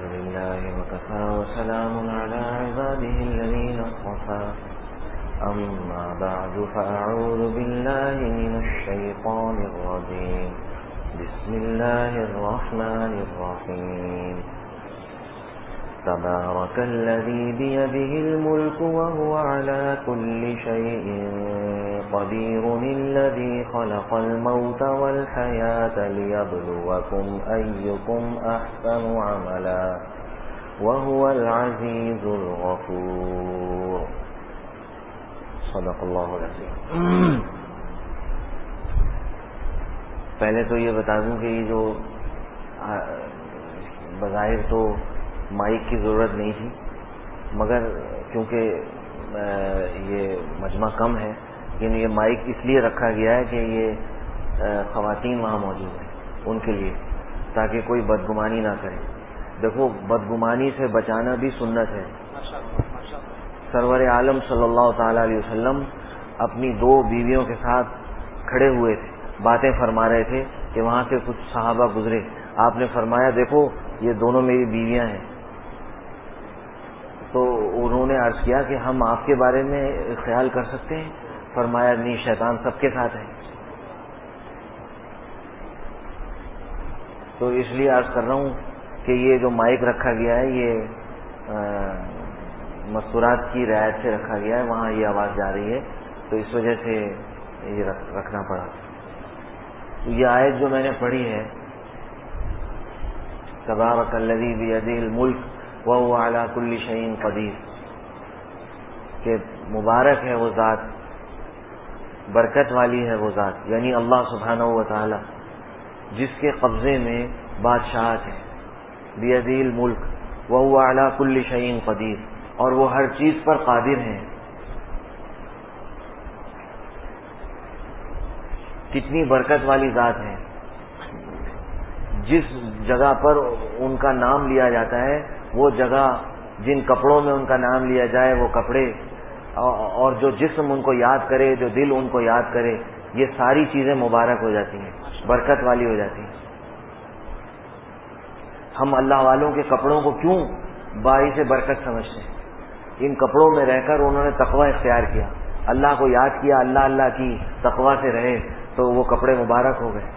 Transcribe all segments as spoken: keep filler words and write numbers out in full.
لله وكفى وسلام على عباده الذين اصطفى أما بعد فأعوذ بالله من الشيطان الرجيم بسم الله الرحمن الرحيم تبارك الذي بيده الملك وهو على كل شيء قدير الذي خلق الموت والحياة ليبلوكم أيكم أحسن عملا وهو العزيز الغفور صدق اللہ العظیم. پہلے تو یہ بتا دوں کہ یہ جو بظاہر تو مائک کی ضرورت نہیں تھی، مگر چونکہ یہ مجمع کم ہے لیکن یہ مائک اس لیے رکھا گیا ہے کہ یہ خواتین وہاں موجود ہیں ان کے لیے، تاکہ کوئی بدگمانی نہ کرے. دیکھو بدگمانی سے بچانا بھی سنت ہے. سرور عالم صلی اللہ تعالی علیہ وسلم اپنی دو بیویوں کے ساتھ کھڑے ہوئے تھے، باتیں فرما رہے تھے کہ وہاں سے کچھ صحابہ گزرے. آپ نے فرمایا دیکھو یہ دونوں میری بیویاں ہیں. تو انہوں نے عرض کیا کہ ہم آپ کے بارے میں خیال کر سکتے ہیں؟ فرمایا نہیں، شیطان سب کے ساتھ ہے. تو اس لیے عرض کر رہا ہوں کہ یہ جو مائک رکھا گیا ہے یہ مستورات کی رعایت سے رکھا گیا ہے، وہاں یہ آواز جا رہی ہے تو اس وجہ سے یہ رکھنا پڑا. تو یہ آیت جو میں نے پڑھی ہے تبارک الذی بیدہ الملک وہو علی کل شیء قدیر، کہ مبارک ہے وہ ذات، برکت والی ہے وہ ذات، یعنی اللہ سبحانہ و تعالی جس کے قبضے میں بادشاہت ہے. بیدہ الملک وہو علی کل شیء قدیر، اور وہ ہر چیز پر قادر ہیں. کتنی برکت والی ذات ہے. جس جگہ پر ان کا نام لیا جاتا ہے وہ جگہ، جن کپڑوں میں ان کا نام لیا جائے وہ کپڑے، اور جو جسم ان کو یاد کرے، جو دل ان کو یاد کرے، یہ ساری چیزیں مبارک ہو جاتی ہیں، برکت والی ہو جاتی ہیں. ہم اللہ والوں کے کپڑوں کو کیوں باعث برکت سمجھتے ہیں؟ ان کپڑوں میں رہ کر انہوں نے تقوی اختیار کیا، اللہ کو یاد کیا، اللہ اللہ کی تقوی سے رہے تو وہ کپڑے مبارک ہو گئے.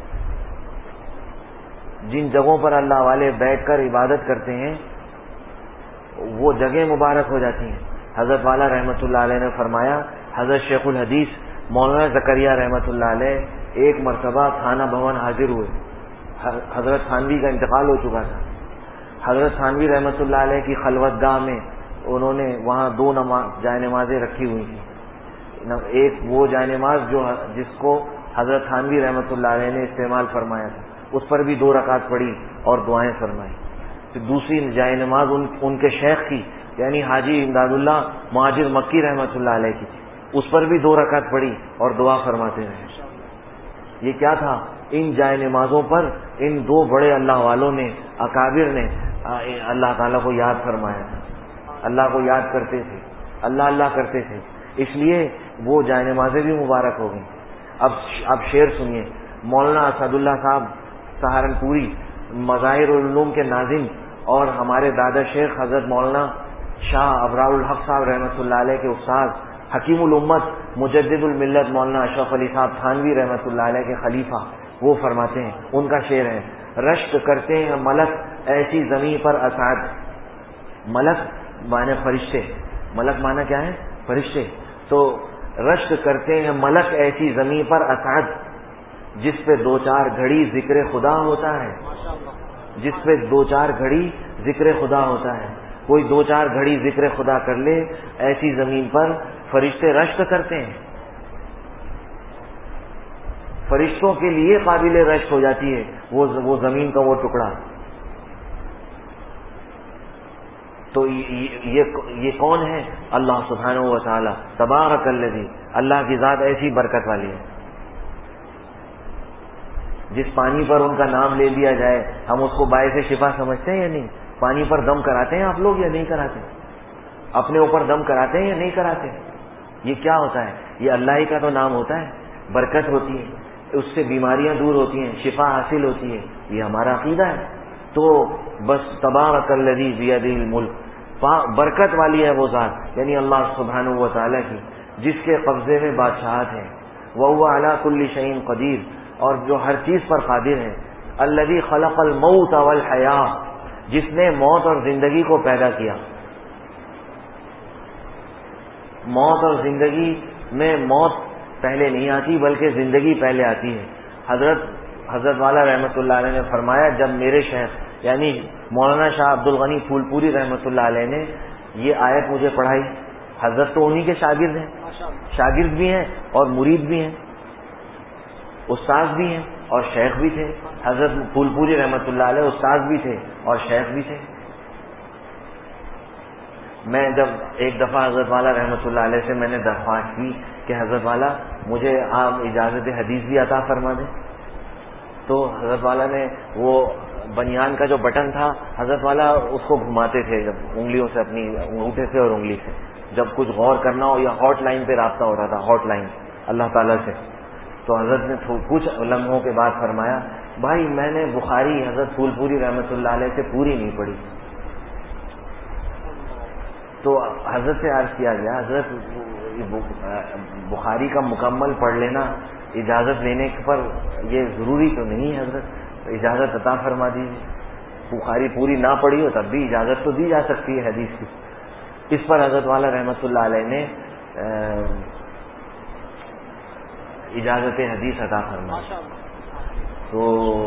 جن جگہوں پر اللہ والے بیٹھ کر عبادت کرتے ہیں وہ جگہیں مبارک ہو جاتی ہیں. حضرت والا رحمۃ اللہ علیہ نے فرمایا، حضرت شیخ الحدیث مولانا زکریا رحمۃ اللہ علیہ ایک مرتبہ خانہ بھون حاضر ہوئے. حضرت تھانوی کا انتقال ہو چکا تھا. حضرت تھانوی رحمۃ اللہ علیہ کی خلوت گاہ میں انہوں نے وہاں دو نماز جائے نمازیں رکھی ہوئی تھیں. ایک وہ جائے نماز جو جس کو حضرت تھانوی رحمۃ اللہ علیہ نے استعمال فرمایا تھا، اس پر بھی دو رکعت پڑھی اور دعائیں فرمائی. پھر دوسری جائے نماز ان, ان کے شیخ کی یعنی حاجی امداد اللہ مہاجر مکی رحمۃ اللہ علیہ کی تھی، اس پر بھی دو رکعت پڑھی اور دعا فرماتے رہے. یہ کیا تھا؟ ان جائے نمازوں پر ان دو بڑے اللہ والوں نے، اکابر نے اللہ تعالیٰ کو یاد فرمایا تھا، اللہ کو یاد کرتے تھے، اللہ اللہ کرتے تھے، اس لیے وہ جائے نمازیں بھی مبارک ہو گئیں. اب اب شعر سنیے. مولانا اسد اللہ صاحب سہارنپوری مظاہر العلوم کے ناظم اور ہمارے دادا شیخ حضرت مولانا شاہ ابرار الحق صاحب رحمۃ اللہ علیہ کے استاد حکیم الامت مجدد الملت مولانا اشرف علی صاحب تھانوی رحمۃ اللہ علیہ کے خلیفہ، وہ فرماتے ہیں، ان کا شعر ہے، رشک کرتے ہیں ملک ایسی زمین پر اسعد. ملک معنی فرشتے، ملک معنی کیا ہے؟ فرشتے. تو رشک کرتے ہیں ملک ایسی زمین پر اسعد، جس پہ دو چار گھڑی ذکر خدا ہوتا ہے، جس پہ دو چار گھڑی ذکر خدا ہوتا ہے. کوئی دو چار گھڑی ذکر خدا کر لے ایسی زمین پر فرشتے رشک کرتے ہیں. فرشتوں کے لیے قابل رشک ہو جاتی ہے وہ وہ زمین کا وہ ٹکڑا. تو یہ یہ کون ہے؟ اللہ سبحانہ و تعالی. تبارک الذی، اللہ کی ذات ایسی برکت والی ہے. جس پانی پر ان کا نام لے لیا جائے ہم اس کو باعث شفا سمجھتے ہیں یا نہیں؟ پانی پر دم کراتے ہیں آپ لوگ یا نہیں کراتے؟ اپنے اوپر دم کراتے ہیں یا نہیں کراتے؟ یہ کیا ہوتا ہے؟ یہ اللہ ہی کا تو نام ہوتا ہے، برکت ہوتی ہے، اس سے بیماریاں دور ہوتی ہیں، شفا حاصل ہوتی ہے. یہ ہمارا عقیدہ ہے. تو بس تبارک الذی بیدہ الملک، برکت والی ہے وہ ذات، یعنی اللہ سبحانہ و تعالیٰ کی، جس کے قبضے میں بادشاہت ہے، وَهُوَ عَلَى كُلِّ شَيْءٍ قدیر، اور جو ہر چیز پر قادر ہے، الذی خلق الموت والحیاة، جس نے موت اور زندگی کو پیدا کیا۔ موت اور زندگی میں موت پہلے نہیں آتی بلکہ زندگی پہلے آتی ہے۔ حضرت حضرت والا رحمۃ اللہ علیہ نے فرمایا، جب میرے شیخ یعنی مولانا شاہ عبد الغنی پھول پوری رحمۃ اللہ علیہ نے یہ آیت مجھے پڑھائی، حضرت تو انہی کے شاگرد ہیں، شاگرد بھی ہیں اور مرید بھی ہیں، استاد بھی ہیں اور شیخ بھی تھے۔ حضرت پھول پوری رحمۃ اللہ علیہ استاد بھی تھے اور شیخ بھی تھے۔ میں جب ایک دفعہ حضرت والا رحمۃ اللہ علیہ سے میں نے درخواست کی کہ حضرت والا مجھے آپ اجازت حدیث بھی عطا فرما دیں، تو حضرت والا نے وہ بنیان کا جو بٹن تھا، حضرت والا اس کو گھماتے تھے جب انگلیوں سے، اپنی انگوٹھے سے اور انگلی سے، جب کچھ غور کرنا ہو یا ہاٹ لائن پہ رابطہ ہو رہا تھا، ہاٹ لائن اللہ تعالیٰ سے، تو حضرت نے کچھ لمحوں کے بعد فرمایا، بھائی میں نے بخاری حضرت پھول پوری رحمۃ اللہ علیہ سے پوری نہیں پڑھی۔ تو حضرت سے عرض کیا گیا، حضرت بخاری کا مکمل پڑھ لینا اجازت لینے پر یہ ضروری تو نہیں ہے، حضرت اجازت عطا فرما دیجیے، بخاری پوری نہ پڑھی ہو تب بھی اجازت تو دی جا سکتی ہے حدیث کی۔ اس پر حضرت والا رحمۃ اللہ علیہ نے اجازت حدیث عطا فرمائی۔ تو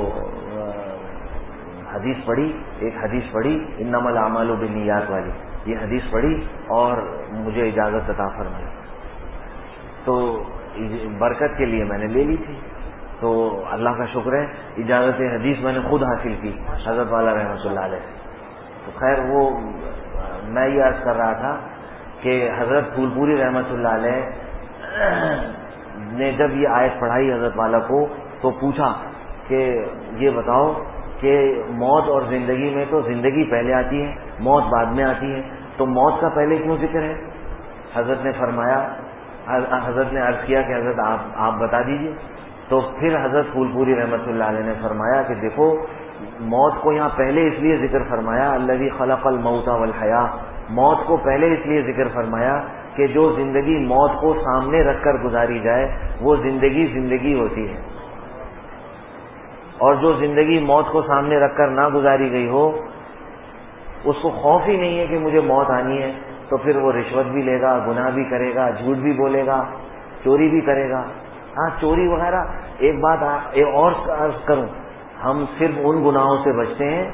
حدیث پڑھی، ایک حدیث پڑھی انما الاعمال بالنیات والی، یہ حدیث پڑھی اور مجھے اجازت عطا فرمائی، تو برکت کے لیے میں نے لے لی تھی۔ تو اللہ کا شکر ہے، اجازت حدیث میں نے خود حاصل کی حضرت والا رحمۃ اللہ علیہ سے۔ تو خیر، وہ میں یہ عرض کر رہا تھا کہ حضرت پھول پوری رحمۃ اللہ علیہ نے جب یہ آیت پڑھائی حضرت والا کو، تو پوچھا کہ یہ بتاؤ کہ موت اور زندگی میں تو زندگی پہلے آتی ہے، موت بعد میں آتی ہے، تو موت کا پہلے کیوں ذکر ہے؟ حضرت نے فرمایا، حضرت نے عرض کیا کہ حضرت آپ آپ بتا دیجئے۔ تو پھر حضرت پھول پوری رحمۃ اللہ علیہ نے فرمایا کہ دیکھو، موت کو یہاں پہلے اس لیے ذکر فرمایا، الذی خلق الموت والحیاة، موت کو پہلے اس لیے ذکر فرمایا کہ جو زندگی موت کو سامنے رکھ کر گزاری جائے وہ زندگی زندگی ہوتی ہے، اور جو زندگی موت کو سامنے رکھ کر نہ گزاری گئی ہو، اس کو خوف ہی نہیں ہے کہ مجھے موت آنی ہے، تو پھر وہ رشوت بھی لے گا، گناہ بھی کرے گا، جھوٹ بھی بولے گا، چوری بھی کرے گا۔ ہاں، چوری وغیرہ ایک بات ایک اور عرض کروں، ہم صرف ان گناہوں سے بچتے ہیں،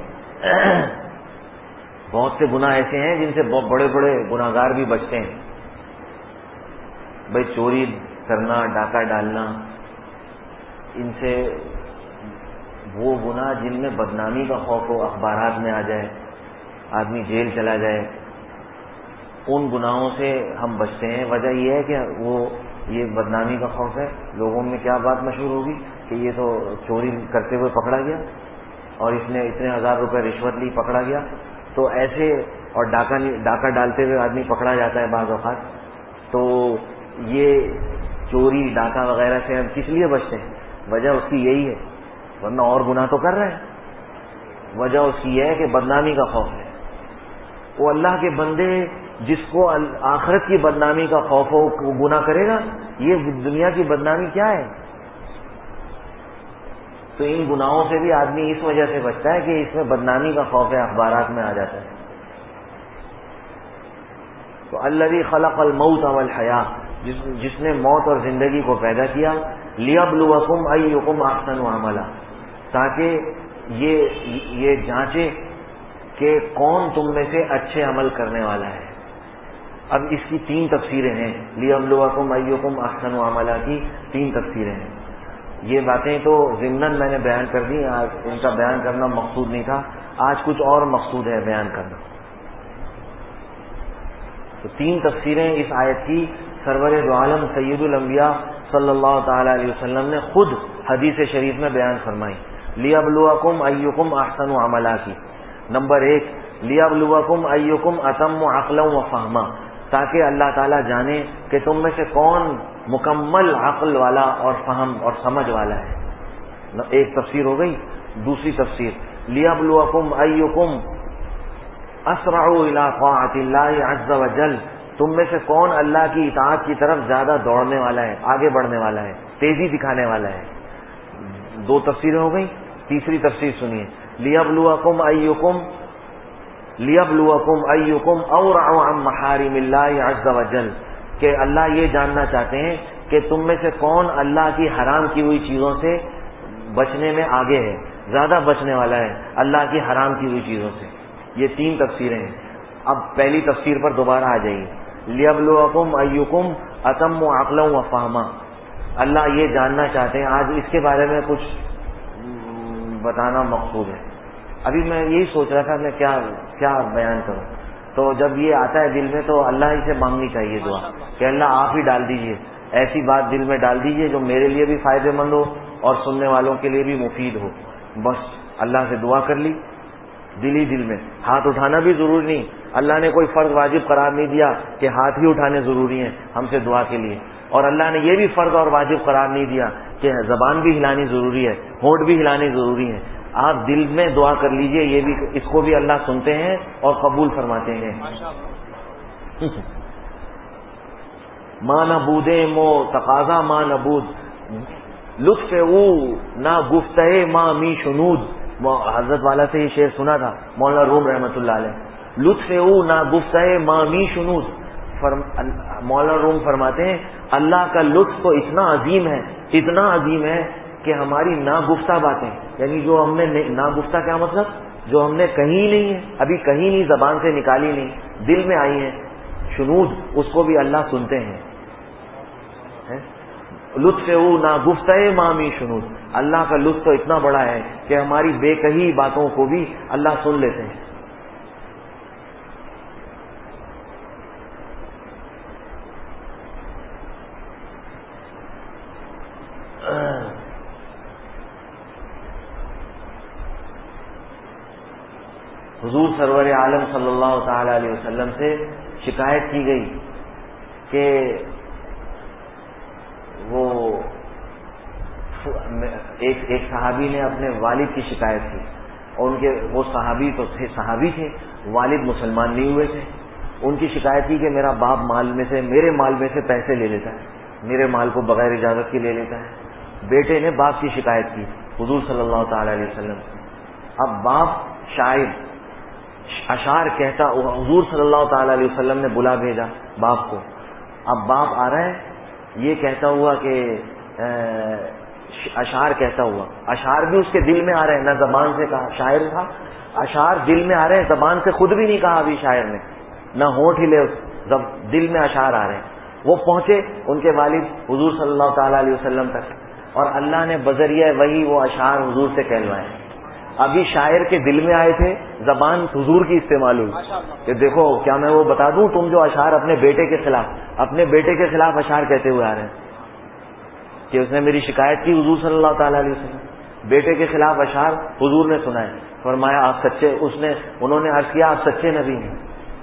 بہت سے گناہ ایسے ہیں جن سے بڑے بڑے گناہگار بھی بچتے ہیں۔ بھائی چوری کرنا، ڈاکہ ڈالنا، ان سے وہ گناہ جن میں بدنامی کا خوف ہو، اخبارات میں آ جائے، آدمی جیل چلا جائے، ان گناہوں سے ہم بچتے ہیں۔ وجہ یہ ہے کہ وہ یہ بدنامی کا خوف ہے، لوگوں میں کیا بات مشہور ہوگی کہ یہ تو چوری کرتے ہوئے پکڑا گیا اور اس نے اتنے ہزار روپے رشوت لی، پکڑا گیا۔ تو ایسے، اور ڈاکہ ڈاکہ ڈالتے ہوئے آدمی پکڑا جاتا ہے بعض اوقات، تو یہ چوری ڈاکہ وغیرہ سے ہم کس لیے بچتے ہیں؟ وجہ اس کی یہی ہے، ورنہ اور گناہ تو کر رہے ہیں۔ وجہ اس کی یہ ہے کہ بدنامی کا خوف ہے۔ وہ اللہ کے بندے جس کو آخرت کی بدنامی کا خوف ہو وہ گناہ کرے گا، یہ دنیا کی بدنامی کیا ہے؟ تو ان گناہوں سے بھی آدمی اس وجہ سے بچتا ہے کہ اس میں بدنامی کا خوف ہے، اخبارات میں آ جاتا ہے۔ تو الذی خلق الموت والحیاة، جس جس نے موت اور زندگی کو پیدا کیا، لیبلوکم ایکم احسن عملا، تاکہ یہ یہ جانچے کہ کون تم میں سے اچھے عمل کرنے والا ہے۔ اب اس کی تین تفسیریں ہیں، لیبلوکم ایکم احسن عملا کی تین تفسیریں ہیں۔ یہ باتیں تو ضمناً میں نے بیان کر دی، آج ان کا بیان کرنا مقصود نہیں تھا، آج کچھ اور مقصود ہے بیان کرنا۔ تو تین تفسیریں اس آیت کی سرور دو عالم سید الانبیاء صلی اللہ تعالی علیہ وسلم نے خود حدیث شریف میں بیان فرمائی۔ لیبلوکم ایکم احسن عملا کی نمبر ایک، لیبلوکم ایکم اتم عقلا و فہما، تاکہ اللہ تعالیٰ جانے کہ تم میں سے کون مکمل عقل والا اور فہم اور سمجھ والا ہے۔ ایک تفسیر ہو گئی۔ دوسری تفسیر، لیبلوکم ایکم اسرع الی طاعۃ اللہ عز وجل، تم میں سے کون اللہ کی اطاعت کی طرف زیادہ دوڑنے والا ہے، آگے بڑھنے والا ہے، تیزی دکھانے والا ہے. دو تفسیریں ہو گئی، تیسری تفسیر سنیے. لیبلوکم ایکم لیبلوکم ایکم اورع عن محارم اللہ عز وجل، کہ اللہ یہ جاننا چاہتے ہیں کہ تم میں سے کون اللہ کی حرام کی ہوئی چیزوں سے بچنے میں آگے ہے، زیادہ بچنے والا ہے اللہ کی حرام کی ہوئی چیزوں سے. یہ تین تفسیریں ہیں. اب پہلی تفسیر پر دوبارہ آ جائیے. لیبلوکم ایکم اتم عقلا و فہما، اللہ یہ جاننا چاہتے ہیں. آج اس کے بارے میں کچھ بتانا مقصود ہے. ابھی میں یہی سوچ رہا تھا میں کیا کیا بیان کروں، تو جب یہ آتا ہے دل میں تو اللہ ہی سے مانگنی چاہیے دعا کہ اللہ آپ ہی ڈال دیجئے، ایسی بات دل میں ڈال دیجئے جو میرے لیے بھی فائدے مند ہو اور سننے والوں کے لیے بھی مفید ہو. بس اللہ سے دعا کر لی دل ہی دل میں. ہاتھ اٹھانا بھی ضروری نہیں، اللہ نے کوئی فرض واجب قرار نہیں دیا کہ ہاتھ ہی اٹھانے ضروری ہیں ہم سے دعا کے لیے، اور اللہ نے یہ بھی فرض اور واجب قرار نہیں دیا کہ زبان بھی ہلانی ضروری ہے، ہونٹ بھی ہلانی ضروری ہے. آپ دل میں دعا کر لیجئے، یہ بھی اس کو بھی اللہ سنتے ہیں اور قبول فرماتے ہیں. ماں نبودے مو تقاضا ماں نبود، لطف او نہ گفتہ ماں می شنود. حضرت والا سے یہ شعر سنا تھا مولانا روم رحمۃ اللہ علیہ. لطف او نہ گفتہ ماں می شنود. مولانا روم فرماتے ہیں اللہ کا لطف تو اتنا عظیم ہے، اتنا عظیم ہے کہ ہماری ناگفتہ باتیں، یعنی جو ہم نے ناگفتہ کیا مطلب، جو ہم نے کہیں نہیں ہے، ابھی کہیں نہیں، زبان سے نکالی نہیں، دل میں آئی ہیں، شنود، اس کو بھی اللہ سنتے ہیں. لطف او نا گفتہ مامی شنود، اللہ کا لطف تو اتنا بڑا ہے کہ ہماری بے کہی باتوں کو بھی اللہ سن لیتے ہیں. حضور سرور عالم صلی اللہ تعالی علیہ وسلم سے شکایت کی گئی کہ وہ ایک ایک صحابی نے اپنے والد کی شکایت کی، اور ان کے وہ صحابی تو تھے صحابی تھے، والد مسلمان نہیں ہوئے تھے. ان کی شکایت کی کہ میرا باپ مال میں سے میرے مال میں سے پیسے لے لیتا ہے، میرے مال کو بغیر اجازت کے لے لیتا ہے. بیٹے نے باپ کی شکایت کی حضور صلی اللہ تعالی علیہ وسلم. اب باپ شاعر اشعار کہتا، حضور صلی اللہ تعالی علیہ وسلم نے بلا بھیجا باپ کو. اب باپ آ رہا ہے یہ کہتا ہوا کہ اشعار کہتا ہوا، اشعار بھی اس کے دل میں آ رہے ہیں، نہ زبان سے کہا، شاعر تھا، اشعار دل میں آ رہے ہیں، زبان سے خود بھی نہیں کہا ابھی شاعر نے، نہ ہونٹ ہلے، دل میں اشعار آ رہے ہیں. وہ پہنچے ان کے والد حضور صلی اللہ تعالی علیہ وسلم تک، اور اللہ نے بذریعہ وہی وہ اشعار حضور سے کہلوائے. ابھی شاعر کے دل میں آئے تھے، زبان حضور کی استعمال ہوئی کہ دیکھو کیا میں وہ بتا دوں تم جو اشعار اپنے بیٹے کے خلاف اپنے بیٹے کے خلاف اشعار کہتے ہوئے آ رہے ہیں کہ اس نے میری شکایت کی حضور صلی اللہ تعالی علیہ وسلم، بیٹے کے خلاف اشعار حضور نے سنائے. فرمایا آپ سچے، اس نے انہوں نے عرض کیا آپ سچے نبی ہیں.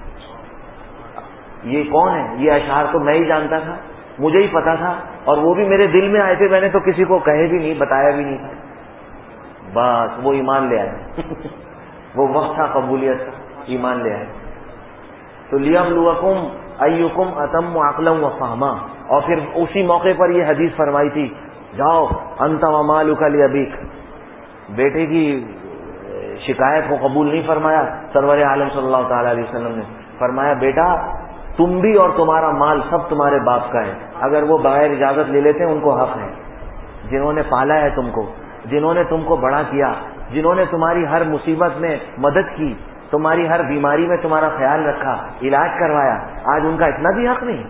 یہ کون ہے؟ یہ اشعار تو میں ہی جانتا تھا، مجھے ہی پتا تھا، اور وہ بھی میرے دل میں آئے تھے، میں نے تو کسی کو کہے بھی نہیں، بتایا بھی نہیں تھا. بس وہ ایمان لے آئے وہ وقت تھا قبولیت کا، ایمان لے آئے. تو لیبلوکم ایکم اتم عقلا و فہما. اور پھر اسی موقع پر یہ حدیث فرمائی تھی، جاؤ انت ومالک لابیک. بیٹے کی شکایت کو قبول نہیں فرمایا سرور عالم صلی اللہ تعالی علیہ وسلم نے. فرمایا بیٹا تم بھی اور تمہارا مال سب تمہارے باپ کا ہے، اگر وہ بغیر اجازت لے لیتے ہیں ان کو حق ہے. جنہوں نے پالا ہے تم کو، جنہوں نے تم کو بڑا کیا، جنہوں نے تمہاری ہر مصیبت میں مدد کی، تمہاری ہر بیماری میں تمہارا خیال رکھا، علاج کروایا، آج ان کا اتنا بھی حق نہیں؟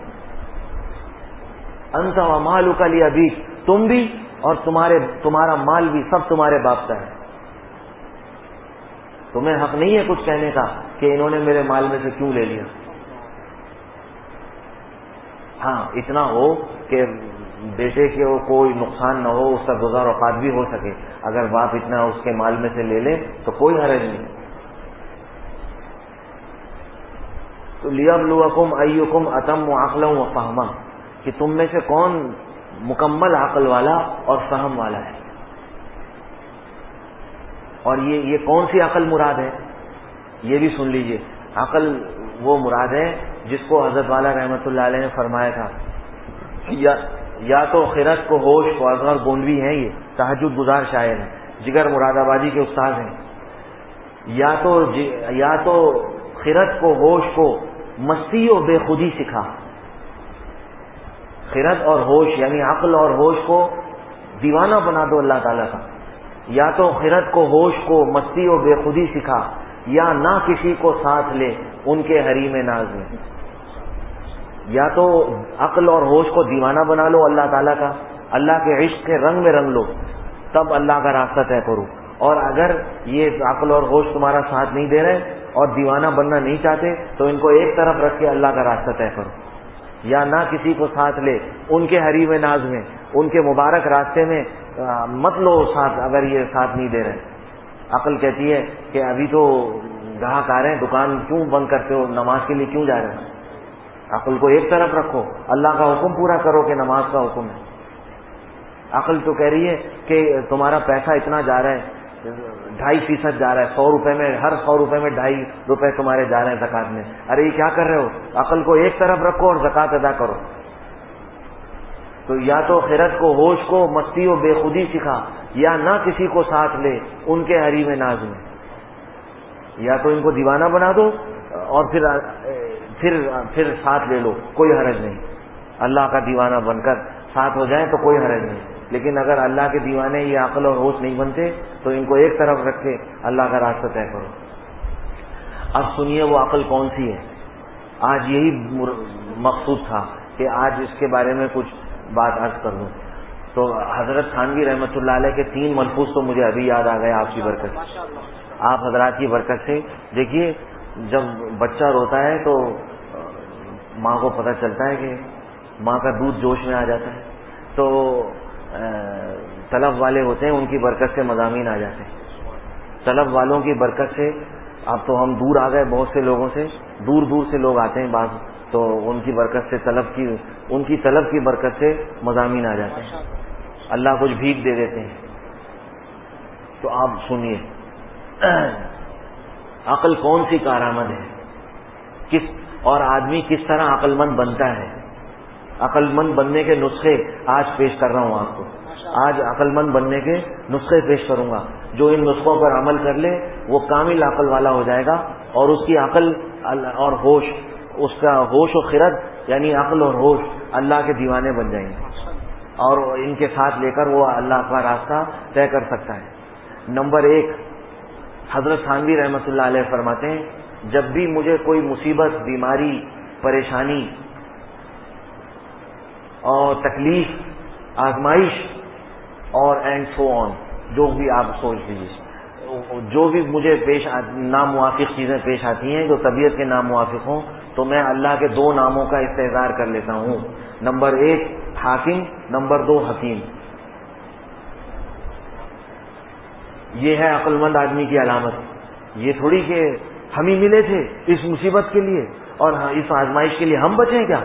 انت ومالک لابیک، تم بھی اور تمہارے تمہارا مال بھی سب تمہارے باپ کا ہے. تمہیں حق نہیں ہے کچھ کہنے کا کہ انہوں نے میرے مال میں سے کیوں لے لیا. ہاں اتنا ہو کہ بیٹے کے کوئی نقصان نہ ہو، اس کا گزار اوقات بھی ہو سکے. اگر باپ اتنا اس کے مال میں سے لے لے تو کوئی حرج نہیں. تو لیبلوکم ایکم اتم عقلا و فہما، کہ تم میں سے کون مکمل عقل والا اور فہم والا ہے. اور یہ یہ کون سی عقل مراد ہے؟ یہ بھی سن لیجئے. عقل وہ مراد ہے جس کو حضرت والا رحمۃ اللہ علیہ نے فرمایا تھا یا یا تو خرد کو ہوش کو، اصغر گونڈوی ہیں یہ تہجد گزار شاعر ہیں، جگر مراد آبادی کے استاد ہیں. یا تو یا تو خرد کو ہوش کو مستی و بے خودی سکھا. خرد اور ہوش یعنی عقل اور ہوش کو دیوانہ بنا دو اللہ تعالیٰ کا. یا تو خرد کو ہوش کو مستی و بے خودی سکھا، یا نہ کسی کو ساتھ لے ان کے حریم ناز میں. یا تو عقل اور ہوش کو دیوانہ بنا لو اللہ تعالیٰ کا، اللہ کے عشق کے رنگ میں رنگ لو، تب اللہ کا راستہ طے کرو. اور اگر یہ عقل اور ہوش تمہارا ساتھ نہیں دے رہے اور دیوانہ بننا نہیں چاہتے تو ان کو ایک طرف رکھ کے اللہ کا راستہ طے کرو. یا نہ کسی کو ساتھ لے ان کے حریم ناز میں، ان کے مبارک راستے میں مت لو ساتھ اگر یہ ساتھ نہیں دے رہے. عقل کہتی ہے کہ ابھی تو گاہک آ رہے ہیں، دکان کیوں بند کرتے ہو، نماز کے لیے کیوں جا رہے ہیں؟ عقل کو ایک طرف رکھو، اللہ کا حکم پورا کرو کہ نماز کا حکم ہے. عقل تو کہہ رہی ہے کہ تمہارا پیسہ اتنا جا رہا ہے، ڈھائی فیصد جا رہا ہے، سو روپے میں ہر سو روپے میں ڈھائی روپے تمہارے جا رہے ہیں زکات میں. ارے یہ کیا کر رہے ہو؟ عقل کو ایک طرف رکھو اور زکات ادا کرو. تو یا تو خرد کو ہوش کو مستی و بے خودی سکھا، یا نہ کسی کو ساتھ لے ان کے حریم ناز میں. یا تو ان کو دیوانہ بنا دو اور پھر پھر پھر ساتھ لے لو، کوئی حرج نہیں. اللہ کا دیوانہ بن کر ساتھ ہو جائیں تو کوئی حرج نہیں. لیکن اگر اللہ کے دیوانے یہ عقل اور ہوش نہیں بنتے تو ان کو ایک طرف رکھ کے اللہ کا راستہ طے کرو. اب سنیے وہ عقل کون سی ہے. آج یہی مقصود تھا کہ آج اس کے بارے میں کچھ بات عرض کر دوں. تو حضرت تھانوی رحمۃ اللہ علیہ کے تین ملفوظ تو مجھے ابھی یاد آ گئے آپ کی برکت سے، آپ حضرات کی برکت سے. دیکھیے جب بچہ روتا ہے تو ماں کو پتہ چلتا ہے کہ ماں کا دودھ جوش میں آ جاتا ہے، تو طلب والے ہوتے ہیں ان کی برکت سے مضامین آ جاتے ہیں. طلب والوں کی برکت سے اب تو ہم دور آ گئے، بہت سے لوگوں سے دور دور سے لوگ آتے ہیں بعض، تو ان کی برکت سے طلب کی ان کی طلب کی برکت سے مضامین آ جاتے ہیں. اللہ کچھ بھیک دے دیتے ہیں. تو آپ سنیے عقل کون سی کارآمد ہے، کس اور آدمی کس طرح عقل مند بنتا ہے. عقل مند بننے کے نسخے آج پیش کر رہا ہوں آپ کو. آج عقل مند بننے کے نسخے پیش کروں گا. جو ان نسخوں پر عمل کر لے وہ کامل عقل والا ہو جائے گا، اور اس کی عقل اور ہوش، اس کا ہوش و خرد یعنی عقل اور ہوش اللہ کے دیوانے بن جائیں گے، اور ان کے ساتھ لے کر وہ اللہ کا راستہ طے کر سکتا ہے. نمبر ایک، حضرت تھانوی رحمۃ اللہ علیہ فرماتے ہیں جب بھی مجھے کوئی مصیبت، بیماری، پریشانی اور تکلیف، آزمائش اور اینڈ سو آن، جو بھی آپ سوچ لیجیے، جو بھی مجھے پیش ناموافق چیزیں پیش آتی ہیں جو طبیعت کے ناموافق ہوں، تو میں اللہ کے دو ناموں کا استحضار کر لیتا ہوں. نمبر ایک حاکم، نمبر دو حکیم. یہ ہے عقل مند آدمی کی علامت. یہ تھوڑی کہ ہم ہی ملے تھے اس مصیبت کے لیے اور اس آزمائش کے لیے ہم بچیں کیا.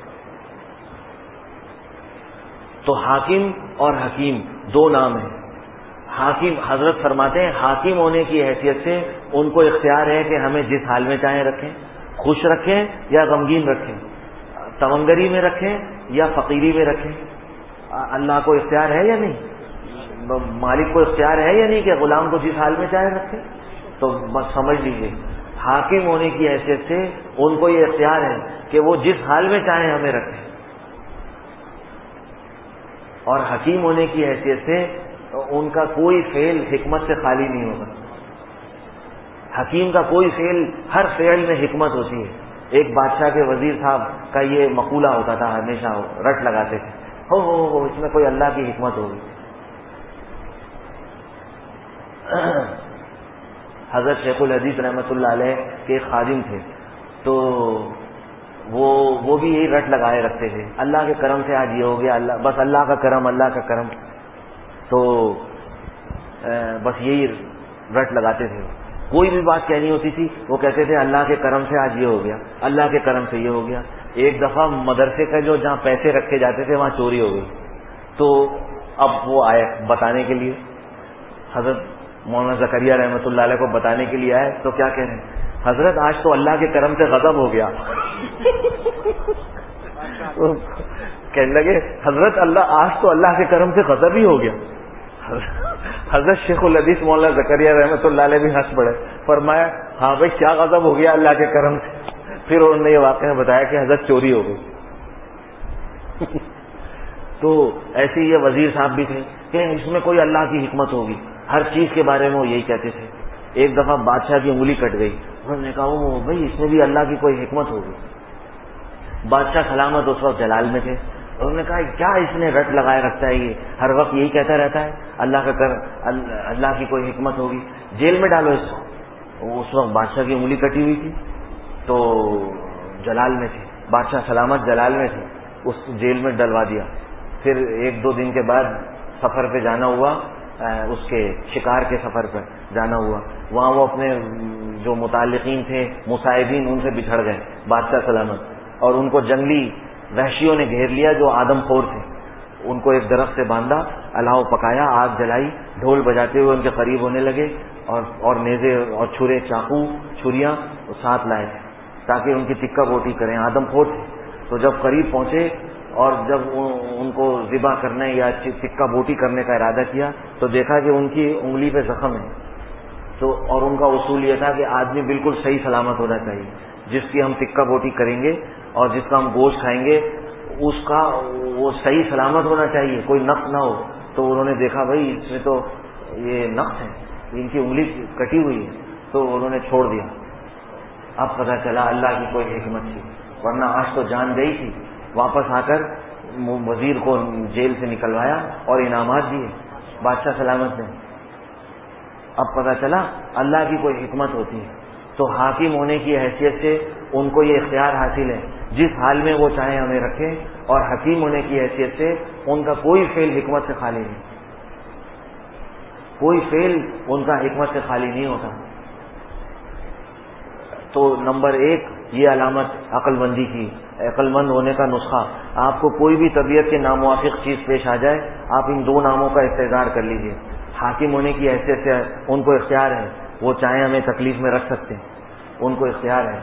تو حاکم اور حکیم دو نام ہیں. حاکم، حضرت فرماتے ہیں حاکم ہونے کی حیثیت سے ان کو اختیار ہے کہ ہمیں جس حال میں چاہیں رکھیں، خوش رکھیں یا غمگین رکھیں، تونگری میں رکھیں یا فقیری میں رکھیں. اللہ کو اختیار ہے یا نہیں؟ مالک کو اختیار ہے یا نہیں کہ غلام کو جس حال میں چاہے رکھے؟ تو بس سمجھ لیجیے حاکم ہونے کی حیثیت سے ان کو یہ اختیار ہے کہ وہ جس حال میں چاہیں ہمیں رکھیں، اور حکیم ہونے کی حیثیت سے ان کا کوئی فعل حکمت سے خالی نہیں ہوگا. حکیم کا کوئی فعل، ہر فعل میں حکمت ہوتی ہے. ایک بادشاہ کے وزیر صاحب کا یہ مقولہ ہوتا تھا، ہمیشہ رٹ لگاتے تھے، ہو ہو ہو اس میں کوئی اللہ کی حکمت ہوگی. حضرت شیخ الحدیث رحمۃ اللہ علیہ کے ایک خادم تھے، تو وہ وہ بھی یہی رٹ لگائے رکھتے تھے، اللہ کے کرم سے آج یہ ہو گیا، اللہ بس اللہ کا کرم، اللہ کا کرم. تو بس یہی رٹ لگاتے تھے. کوئی بھی بات کہنی ہوتی تھی وہ کہتے تھے اللہ کے کرم سے آج یہ ہو گیا، اللہ کے کرم سے یہ ہو گیا. ایک دفعہ مدرسے کا جو جہاں پیسے رکھے جاتے تھے وہاں چوری ہو گئی. تو اب وہ آئے بتانے کے لیے، حضرت مولانا زکریا رحمۃ اللہ علیہ کو بتانے کے لیے آئے تو کیا کہہ رہے ہیں؟ حضرت آج تو اللہ کے کرم سے غضب ہو گیا. کہنے لگے حضرت اللہ آج تو اللہ کے کرم سے غضب ہی ہو گیا. حضرت شیخ الحدیث مولانا زکریا رحمۃ اللہ علیہ بھی ہنس پڑے, فرمایا ہاں بھائی کیا غضب ہو گیا اللہ کے کرم سے. پھر انہوں نے یہ واقعہ بتایا کہ حضرت چوری ہو گئی. تو ایسے یہ وزیر صاحب بھی تھے کہ اس میں کوئی اللہ کی حکمت ہوگی, ہر چیز کے بارے میں وہ یہی کہتے تھے. ایک دفعہ بادشاہ کی انگلی کٹ گئی, انہوں نے کہا وہ بھائی اس میں بھی اللہ کی کوئی حکمت ہوگی. بادشاہ سلامت اس وقت جلال میں تھے, انہوں نے کہا کیا اس نے رٹ لگائے رکھتا ہے, یہ ہر وقت یہی کہتا رہتا ہے اللہ کا کر اللہ کی کوئی حکمت ہوگی, جیل میں ڈالو اس کو. اس وقت بادشاہ کی انگلی کٹی ہوئی تھی تو جلال میں تھے, بادشاہ سلامت جلال میں تھے, اس جیل میں ڈلوا دیا. پھر ایک دو دن کے بعد سفر پہ جانا ہوا, اس کے شکار کے سفر پہ جانا ہوا. وہاں وہ اپنے جو متعلقین تھے مصاحبین ان سے بچھڑ گئے بادشاہ سلامت, اور ان کو جنگلی وحشیوں نے گھیر لیا جو آدم خور تھے. ان کو ایک درخت سے باندھا, الاؤ پکایا, آگ جلائی, ڈھول بجاتے ہوئے ان کے قریب ہونے لگے, اور اور نیزے اور چھرے چاقو چھریاں ساتھ لائے تاکہ ان کی ٹکا بوٹی کریں. آدم خور تھے. تو جب قریب پہنچے اور جب ان کو ذبح کرنے یا ٹکا بوٹی کرنے کا ارادہ کیا تو دیکھا کہ ان کی انگلی پہ زخم ہے. تو اور ان کا اصول یہ تھا کہ آدمی بالکل صحیح سلامت ہونا چاہیے, جس کی ہم ٹکا بوٹی کریں گے اور جس کا ہم گوشت کھائیں گے اس کا وہ صحیح سلامت ہونا چاہیے, کوئی نقص نہ ہو. تو انہوں نے دیکھا بھائی اس میں تو یہ نقص ہے, ان کی انگلی کٹی ہوئی ہے, تو انہوں نے چھوڑ دیا. اب پتہ چلا اللہ کی کوئی حکمت تھی, ورنہ آج تو جان گئی تھی. واپس آ کر وزیر کو جیل سے نکلوایا اور انعامات دیے بادشاہ سلامت نے. اب پتہ چلا اللہ کی کوئی حکمت ہوتی ہے. تو حاکم ہونے کی حیثیت سے ان کو یہ اختیار حاصل ہے جس حال میں وہ چاہیں ہمیں رکھیں, اور حکیم ہونے کی حیثیت سے ان کا کوئی فعل حکمت سے خالی نہیں, کوئی فعل ان کا حکمت سے خالی نہیں ہوتا. تو نمبر ایک یہ علامت عقل مندی کی, عقل مند ہونے کا نسخہ. آپ کو کوئی بھی طبیعت کے ناموافق چیز پیش آ جائے, آپ ان دو ناموں کا استحضار کر لیجئے. حاکم ہونے کی حیثیت سے ان کو اختیار ہے, وہ چاہیں ہمیں تکلیف میں رکھ سکتے ہیں, ان کو اختیار ہے.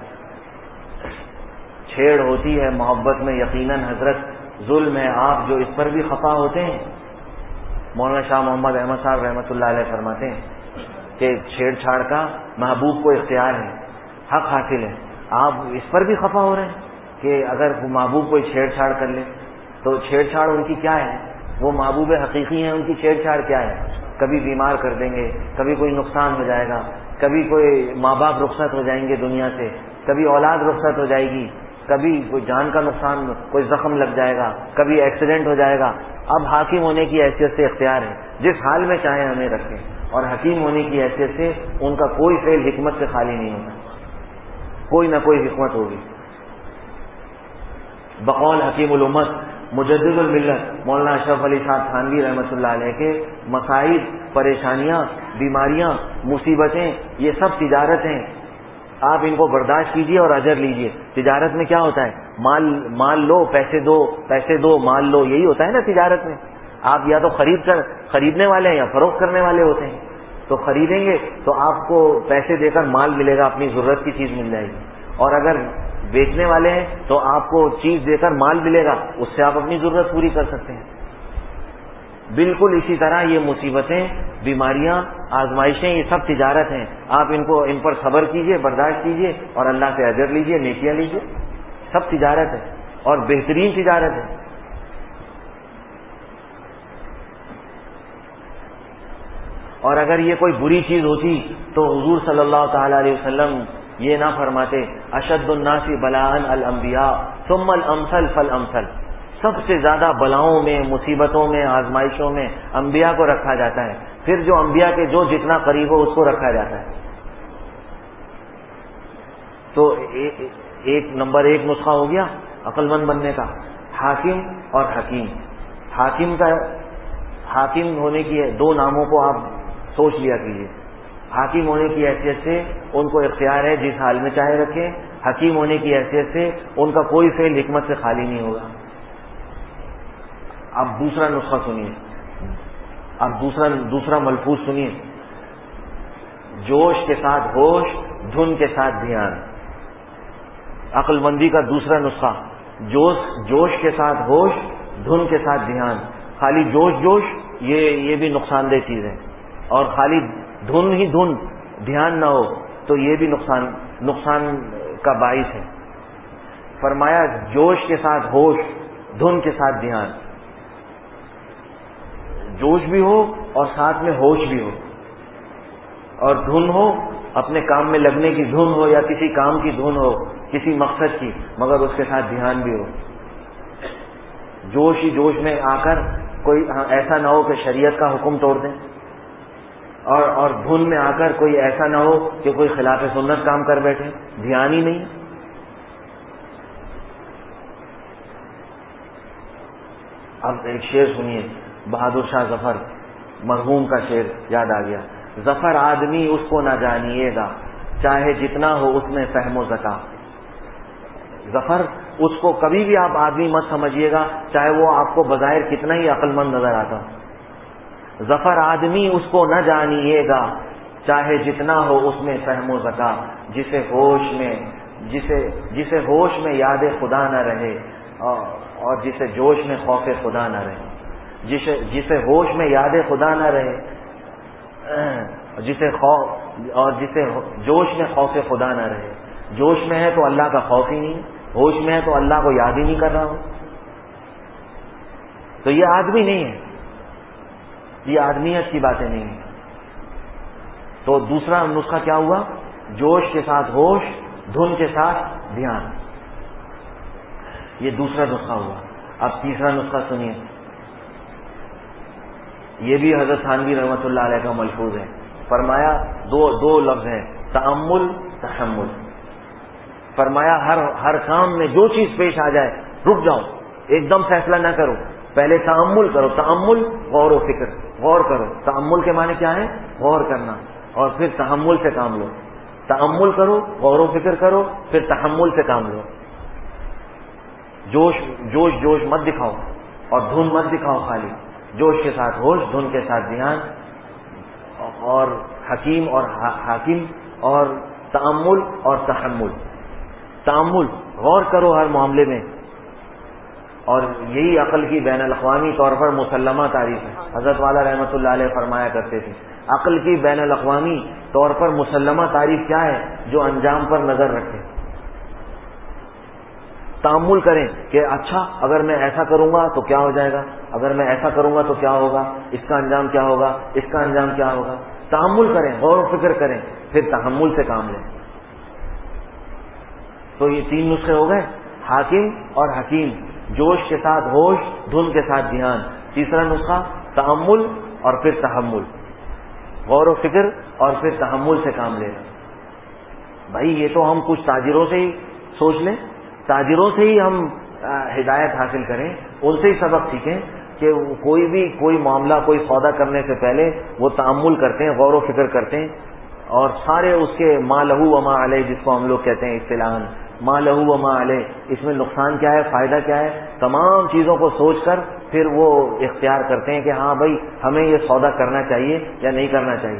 چھیڑ ہوتی ہے محبت میں یقیناً حضرت ظلم ہے, آپ جو اس پر بھی خفا ہوتے ہیں. مولانا شاہ محمد احمد صاحب رحمۃ اللہ علیہ فرماتے ہیں کہ چھیڑ چھاڑ کا محبوب کو اختیار ہے, حق حاصل ہے. آپ اس پر بھی خفا ہو رہے ہیں کہ اگر محبوب کوئی چھیڑ چھاڑ کر لے تو چھیڑ چھاڑ ان کی کیا ہے, وہ محبوب حقیقی ہیں, ان کی چھیڑ چھاڑ کیا ہے؟ کبھی بیمار کر دیں گے, کبھی کوئی نقصان ہو جائے گا, کبھی کوئی ماں باپ رخصت ہو جائیں گے دنیا سے, کبھی اولاد رخصت ہو جائے گی, کبھی کوئی جان کا نقصان, کوئی زخم لگ جائے گا, کبھی ایکسیڈنٹ ہو جائے گا. اب حاکم ہونے کی حیثیت سے اختیار ہے, جس حال میں چاہیں ہمیں رکھیں, اور حکیم ہونے کی حیثیت سے ان کا کوئی فعل حکمت سے خالی نہیں ہوتا, کوئی نہ کوئی حکمت ہوگی. بقول حکیم الامت مجدد الملت مولانا اشرف علی صاحب تھانوی رحمۃ اللہ علیہ کے مصائب, پریشانیاں, بیماریاں, مصیبتیں یہ سب تجارت ہیں. آپ ان کو برداشت کیجئے اور اجر لیجئے. تجارت میں کیا ہوتا ہے؟ مال مال لو پیسے دو, پیسے دو مال لو, یہی ہوتا ہے نا تجارت میں. آپ یا تو خرید کر خریدنے والے ہیں یا فروخت کرنے والے ہوتے ہیں. تو خریدیں گے تو آپ کو پیسے دے کر مال ملے گا, اپنی ضرورت کی چیز مل جائے گی, اور اگر بیچنے والے ہیں تو آپ کو چیز دے کر مال ملے گا, اس سے آپ اپنی ضرورت پوری کر سکتے ہیں. بالکل اسی طرح یہ مصیبتیں, بیماریاں, آزمائشیں یہ سب تجارت ہیں. آپ ان کو ان پر صبر کیجئے, برداشت کیجئے اور اللہ سے اجر لیجئے, نیکیاں لیجئے. سب تجارت ہے اور بہترین تجارت ہے. اور اگر یہ کوئی بری چیز ہوتی تو حضور صلی اللہ تعالی علیہ وسلم یہ نہ فرماتے اشد الناس بلاء الانبیاء ثم الامثل فالامثل. سب سے زیادہ بلاؤں میں, مصیبتوں میں, آزمائشوں میں انبیاء کو رکھا جاتا ہے, پھر جو انبیاء کے جو جتنا قریب ہو اس کو رکھا جاتا ہے. تو ایک نمبر ایک نسخہ ہو گیا عقل مند بننے کا, حاکم اور حکیم. حاکم کا حاکم ہونے کی دو ناموں کو آپ سوچ لیا کیجیے. حاکم ہونے کی حیثیت سے ان کو اختیار ہے جس حال میں چاہے رکھیں, حکیم ہونے کی حیثیت سے ان کا کوئی فعل حکمت سے خالی نہیں ہوگا. اب دوسرا نسخہ سنیے, اب دوسرا دوسرا ملفوظ سنیے. جوش کے ساتھ ہوش، دھن کے ساتھ دھیان. عقل مندی کا دوسرا نسخہ، جوش جوش کے ساتھ ہوش، دھن کے ساتھ دھیان. خالی جوش جوش یہ یہ بھی نقصان دہ چیز ہے، اور خالی دھن ہی دھن، دھیان نہ ہو تو یہ بھی نقصان نقصان کا باعث ہے. فرمایا جوش کے ساتھ ہوش، دھن کے ساتھ دھیان. جوش بھی ہو اور ساتھ میں ہوش بھی ہو، اور دھن ہو، اپنے کام میں لگنے کی دھن ہو یا کسی کام کی دھن ہو، کسی مقصد کی، مگر اس کے ساتھ دھیان بھی ہو. جوش ہی جوش میں آ کر کوئی ایسا نہ ہو کہ شریعت کا حکم توڑ دیں، اور اور دھن میں آ کر کوئی ایسا نہ ہو کہ کوئی خلاف سنت کام کر بیٹھے، دھیان ہی نہیں. اب ایک شعر سنیے، بہادر شاہ ظفر مرحوم کا شعر یاد آ گیا. ظفر آدمی اس کو نہ جانیے گا، چاہے جتنا ہو اس میں فہم و ذکا. ظفر اس کو کبھی بھی آپ آدمی مت سمجھیے گا، چاہے وہ آپ کو بظاہر کتنا ہی عقل مند نظر آتا. ظفر آدمی اس کو نہ جانیے گا، چاہے جتنا ہو اس میں فہم و ذکا. جسے ہوش میں جسے جسے ہوش میں یاد خدا نہ رہے، اور جسے جوش میں خوف خدا نہ رہے. جسے جسے ہوش میں یاد خدا نہ رہے، جسے خوف اور جسے جوش میں خوف خدا نہ رہے. جوش میں ہے تو اللہ کا خوف ہی نہیں، ہوش میں ہے تو اللہ کو یاد ہی نہیں کر رہا ہوں، تو یہ آدمی نہیں ہے، یہ آدمیت کی باتیں نہیں ہیں. تو دوسرا نسخہ کیا ہوا؟ جوش کے ساتھ ہوش، دھن کے ساتھ دھیان. یہ دوسرا نسخہ ہوا. اب تیسرا نسخہ سنیے، یہ بھی حضرت تھانوی رحمۃ اللہ علیہ کا ملفوظ ہے. فرمایا دو دو لفظ ہیں، تأمل، تحمل. فرمایا ہر ہر کام میں جو چیز پیش آ جائے رک جاؤ، ایک دم فیصلہ نہ کرو، پہلے تأمل کرو. تأمل غور و فکر، غور کرو. تأمل کے معنی کیا ہے؟ غور کرنا، اور پھر تحمل سے کام لو. تأمل کرو، غور و فکر کرو، پھر تحمل سے کام لو. جوش جوش جوش مت دکھاؤ، اور دھن مت دکھاؤ. خالی جوش کے ساتھ ہوش، دھن کے ساتھ دھیان. اور حکیم اور حاکم، اور تأمل اور تحمل. تأمل، غور کرو ہر معاملے میں، اور یہی عقل کی بین الاقوامی طور پر مسلمہ تعریف ہے. حضرت والا رحمۃ اللہ علیہ فرمایا کرتے تھے، عقل کی بین الاقوامی طور پر مسلمہ تعریف کیا ہے؟ جو انجام پر نظر رکھے. تأمل کریں کہ اچھا اگر میں ایسا کروں گا تو کیا ہو جائے گا، اگر میں ایسا کروں گا تو کیا ہوگا، اس کا انجام کیا ہوگا، اس کا انجام کیا ہوگا. تأمل کریں، غور و فکر کریں، پھر تحمل سے کام لیں. تو یہ تین نسخے ہو گئے، حاکم اور حکیم، جوش کے ساتھ ہوش، دھن کے ساتھ دھیان. تیسرا نسخہ تأمل اور پھر تحمل، غور و فکر اور پھر تحمل سے کام لینا. بھائی یہ تو ہم کچھ تاجروں سے ہی سوچ لیں، تاجروں سے ہی ہم ہدایت حاصل کریں، ان سے ہی سبق سیکھیں کہ کوئی بھی کوئی معاملہ، کوئی سودا کرنے سے پہلے وہ تأمل کرتے ہیں، غور و فکر کرتے ہیں، اور سارے اس کے ما لہو و ما علیہ، جس کو ہم لوگ کہتے ہیں اصطلاحاً ما لہو و ما علیہ، اس میں نقصان کیا ہے، فائدہ کیا ہے، تمام چیزوں کو سوچ کر پھر وہ اختیار کرتے ہیں کہ ہاں بھائی ہمیں یہ سودا کرنا چاہیے یا نہیں کرنا چاہیے.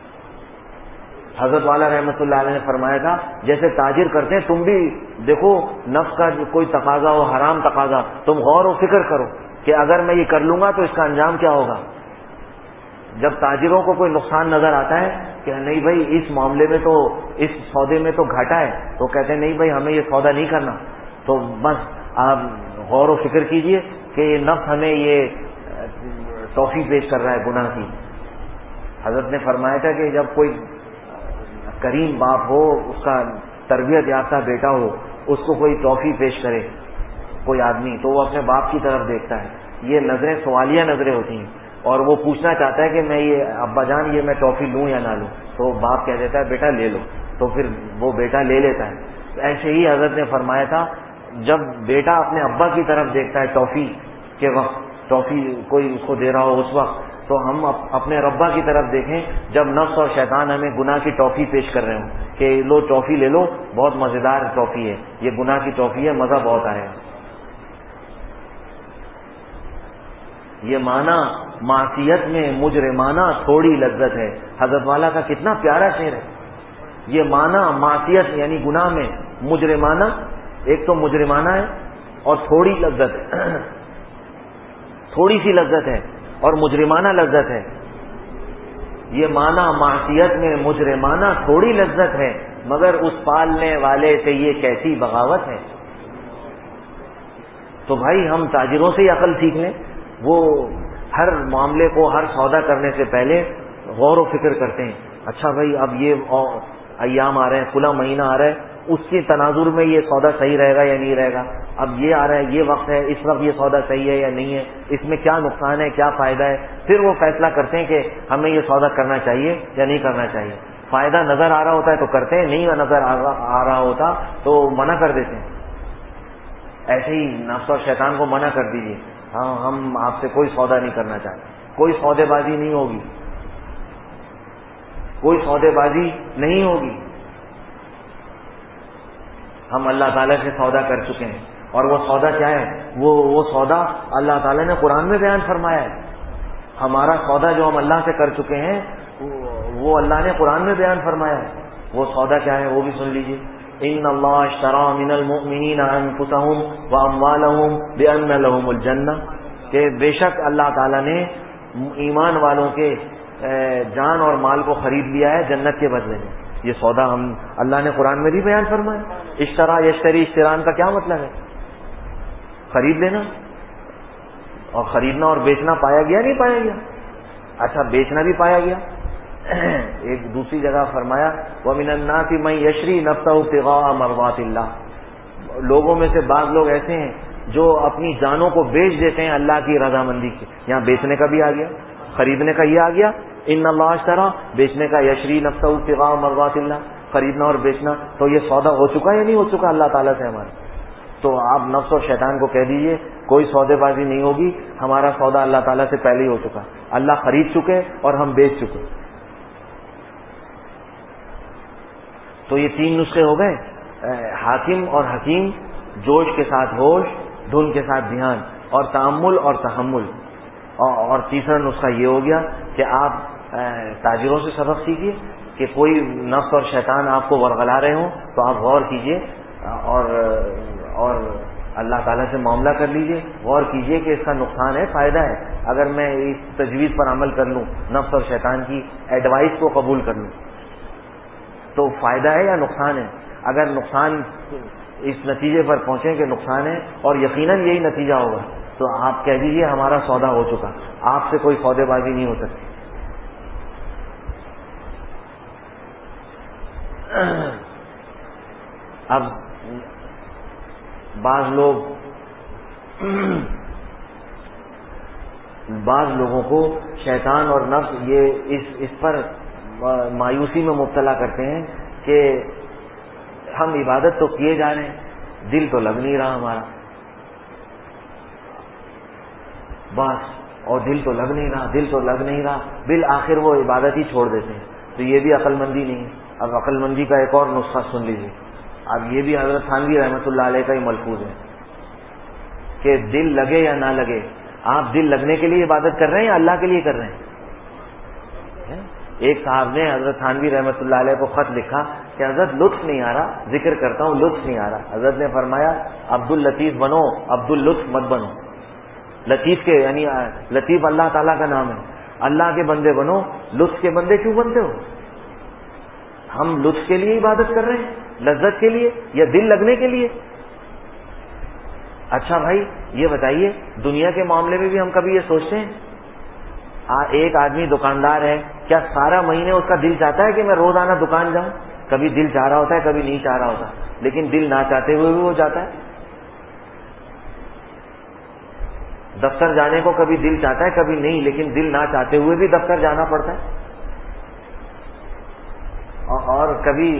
حضرت والا رحمۃ اللہ علیہ نے فرمایا تھا جیسے تاجر کرتے ہیں، تم بھی دیکھو نفس کا کوئی تقاضا ہو، حرام تقاضا، تم غور و فکر کرو کہ اگر میں یہ کر لوں گا تو اس کا انجام کیا ہوگا. جب تاجروں کو کوئی نقصان نظر آتا ہے کہ نہیں بھائی اس معاملے میں تو، اس سودے میں تو گھاٹا ہے، تو کہتے ہیں نہیں بھائی ہمیں یہ سودا نہیں کرنا. تو بس آپ غور و فکر کیجئے کہ یہ نفس ہمیں یہ توفیق پیش کر رہا ہے گناہ کی. حضرت نے فرمایا تھا کہ جب کوئی کریم باپ ہو، اس کا تربیت یافتہ بیٹا ہو، اس کو کوئی توفیق پیش کرے کوئی آدمی، تو وہ اپنے باپ کی طرف دیکھتا ہے. یہ نظریں سوالیہ نظریں ہوتی ہیں، اور وہ پوچھنا چاہتا ہے کہ میں یہ ابا جان یہ میں ٹافی لوں یا نہ لوں. تو باپ کہہ دیتا ہے بیٹا لے لو، تو پھر وہ بیٹا لے لیتا ہے. ایسے ہی حضرت نے فرمایا تھا جب بیٹا اپنے ابا کی طرف دیکھتا ہے ٹافی کے وقت، ٹافی کوئی اس کو دے رہا ہو اس وقت، تو ہم اپنے ربا کی طرف دیکھیں جب نفس اور شیطان ہمیں گناہ کی ٹافی پیش کر رہے ہوں کہ لو ٹافی لے لو، بہت مزیدار ٹافی ہے، یہ گناہ کی ٹافی ہے، مزہ بہت آئے گا. یہ معنی معصیت میں مجرمانہ تھوڑی لذت ہے. حضرت والا کا کتنا پیارا شعر ہے. یہ معنی معصیت یعنی گناہ میں مجرمانہ، ایک تو مجرمانہ ہے اور تھوڑی لذت ہے، تھوڑی سی لذت ہے اور مجرمانہ لذت ہے. یہ معنی معصیت میں مجرمانہ تھوڑی لذت ہے، مگر اس پالنے والے سے یہ کیسی بغاوت ہے. تو بھائی ہم تاجروں سے ہی عقل سیکھ لیں. وہ ہر معاملے کو، ہر سودا کرنے سے پہلے غور و فکر کرتے ہیں. اچھا بھائی اب یہ ایام آ رہے ہیں، کھلا مہینہ آ رہا ہے، اس کے تناظر میں یہ سودا صحیح رہے گا یا نہیں رہے گا. اب یہ آ رہا ہے، یہ وقت ہے، اس وقت یہ سودا صحیح ہے یا نہیں ہے، اس میں کیا نقصان ہے، کیا فائدہ ہے. پھر وہ فیصلہ کرتے ہیں کہ ہمیں یہ سودا کرنا چاہیے یا نہیں کرنا چاہیے. فائدہ نظر آ رہا ہوتا ہے تو کرتے ہیں، نہیں نظر آ رہا ہوتا تو منع کر دیتے ہیں. ایسے ہی نفس اور شیطان کو منع کر دیجیے، ہاں ہم آپ سے کوئی سودا نہیں کرنا چاہتے. کوئی سودے بازی نہیں ہوگی، کوئی سودے بازی نہیں ہوگی. ہم اللہ تعالیٰ سے سودا کر چکے ہیں، اور وہ سودا کیا ہے؟ وہ وہ سودا اللہ تعالیٰ نے قرآن میں بیان فرمایا ہے. ہمارا سودا جو ہم اللہ سے کر چکے ہیں وہ اللہ نے قرآن میں بیان فرمایا ہے. وہ سودا کیا ہے وہ بھی سن لیجیے. ان اللہ اشترى من المؤمنین انفسهم واموالهم بان لهم الجنہ، کہ بے شک اللہ تعالیٰ نے ایمان والوں کے جان اور مال کو خرید لیا ہے جنت کے بدلے میں. یہ سودا ہم اللہ نے قرآن میں بھی بیان فرمایا. اشترا یشتری، اشتران کا کیا مطلب ہے؟ خرید لینا. اور خریدنا اور بیچنا پایا گیا نہیں پایا گیا؟ اچھا بیچنا بھی پایا گیا. ایک دوسری جگہ فرمایا وَمِنَ النَّاسِ مَن يَشْرِي نَفْسَهُ ابْتِغَاءَ مَرْضَاتِ اللَّهِ، لوگوں میں سے بعض لوگ ایسے ہیں جو اپنی جانوں کو بیچ دیتے ہیں اللہ کی رضامندی کے. یہاں بیچنے کا بھی آ گیا، خریدنے کا یہ آ گیا. ان اللہ اشترا، بیچنے کا، یشری نفسہ ابتغاء مرضات اللہ، خریدنا اور بیچنا. تو یہ سودا ہو چکا یا نہیں ہو چکا اللہ تعالیٰ سے ہمارا؟ تو آپ نفس اور شیطان کو کہہ دیجئے کوئی سودے بازی نہیں ہوگی، ہمارا سودا اللہ تعالیٰ سے پہلے ہی ہو چکا. اللہ خرید چکے اور ہم بیچ چکے. تو یہ تین نسخے ہو گئے، حاکم اور حکیم، جوش کے ساتھ ہوش، دھن کے ساتھ دھیان، اور تأمل اور تحمل. اور تیسرا نسخہ یہ ہو گیا کہ آپ تاجروں سے سبق سیکھیے کہ کوئی نفس اور شیطان آپ کو ورغلا رہے ہوں تو آپ غور کیجئے اور اور اللہ تعالیٰ سے معاملہ کر لیجئے. غور کیجئے کہ اس کا نقصان ہے، فائدہ ہے. اگر میں اس تجویز پر عمل کر لوں، نفس اور شیطان کی ایڈوائس کو قبول کر لوں، تو فائدہ ہے یا نقصان ہے؟ اگر نقصان، اس نتیجے پر پہنچیں کہ نقصان ہے اور یقیناً یہی نتیجہ ہوگا، تو آپ کہہ دیجئے ہمارا سودا ہو چکا. آپ سے کوئی سودے بازی نہیں ہو سکتی. اب بعض لوگ بعض لوگوں کو شیطان اور نفس یہ اس اس پر مایوسی میں مبتلا کرتے ہیں کہ ہم عبادت تو کیے جا رہے ہیں، دل تو لگ نہیں رہا ہمارا، بس، اور دل تو لگ نہیں رہا، دل تو لگ نہیں رہا، بالآخر وہ عبادت ہی چھوڑ دیتے ہیں. تو یہ بھی عقل مندی نہیں ہے. اب عقل مندی کا ایک اور نسخہ سن لیجیے. اب یہ بھی حضرت تھانوی رحمۃ اللہ علیہ کا ہی ملفوظ ہے کہ دل لگے یا نہ لگے، آپ دل لگنے کے لیے عبادت کر رہے ہیں یا اللہ کے لیے کر رہے ہیں؟ ایک صاحب نے حضرت تھانوی رحمۃ اللہ علیہ کو خط لکھا کہ حضرت لطف نہیں آ رہا، ذکر کرتا ہوں لطف نہیں آ رہا. حضرت نے فرمایا عبد اللطیف بنو، عبد اللطف مت بنو. لطیف کے یعنی لطیف اللہ تعالیٰ کا نام ہے، اللہ کے بندے بنو، لطف کے بندے کیوں بنتے ہو؟ ہم لطف کے لیے عبادت کر رہے ہیں، لذت کے لیے یا دل لگنے کے لیے؟ اچھا بھائی یہ بتائیے دنیا کے معاملے میں بھی ہم کبھی یہ سوچتے ہیں؟ ایک آدمی دکاندار ہے، کیا سارا مہینے اس کا دل چاہتا ہے کہ میں روزانہ دکان جاؤں؟ کبھی دل چاہ رہا ہوتا ہے، کبھی نہیں چاہ رہا ہوتا، لیکن دل نہ چاہتے ہوئے بھی وہ جاتا ہے. دفتر جانے کو کبھی دل چاہتا ہے، کبھی نہیں، لیکن دل نہ چاہتے ہوئے بھی دفتر جانا پڑتا ہے. اور کبھی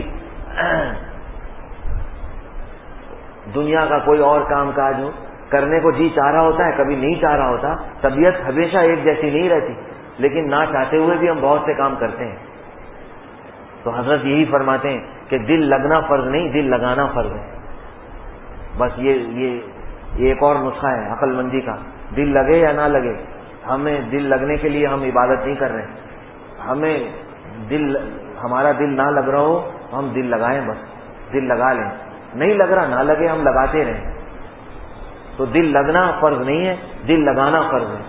دنیا کا کوئی اور کام کاج ہو، کرنے کو جی چاہ رہا ہوتا ہے، کبھی نہیں چاہ رہا ہوتا. طبیعت ہمیشہ ایک جیسی نہیں رہتی، لیکن نہ چاہتے ہوئے بھی ہم بہت سے کام کرتے ہیں. تو حضرت یہی فرماتے ہیں کہ دل لگنا فرض نہیں، دل لگانا فرض ہے. بس یہ یہ ایک اور نسخہ ہے عقل مندی کا، دل لگے یا نہ لگے. ہمیں دل لگنے کے لیے ہم عبادت نہیں کر رہے ہیں. ہمیں دل ہمارا دل نہ لگ رہا ہو ہم دل لگائیں, بس دل لگا لیں. نہیں لگ رہا نہ لگے, ہم لگاتے رہیں. تو دل لگنا فرض نہیں ہے, دل لگانا فرض ہے.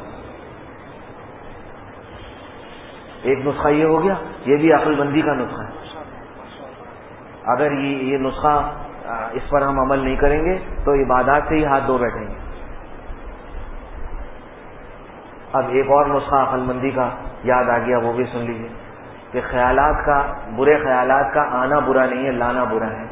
ایک نسخہ یہ ہو گیا, یہ بھی عقل بندی کا نسخہ ہے. اگر یہ یہ نسخہ اس پر ہم عمل نہیں کریں گے تو عبادات سے ہی ہاتھ دھو بیٹھیں گے. اب ایک اور نسخہ عقل مندی کا یاد آ گیا, وہ بھی سن لیجیے کہ خیالات کا, برے خیالات کا آنا برا نہیں ہے, لانا برا ہے.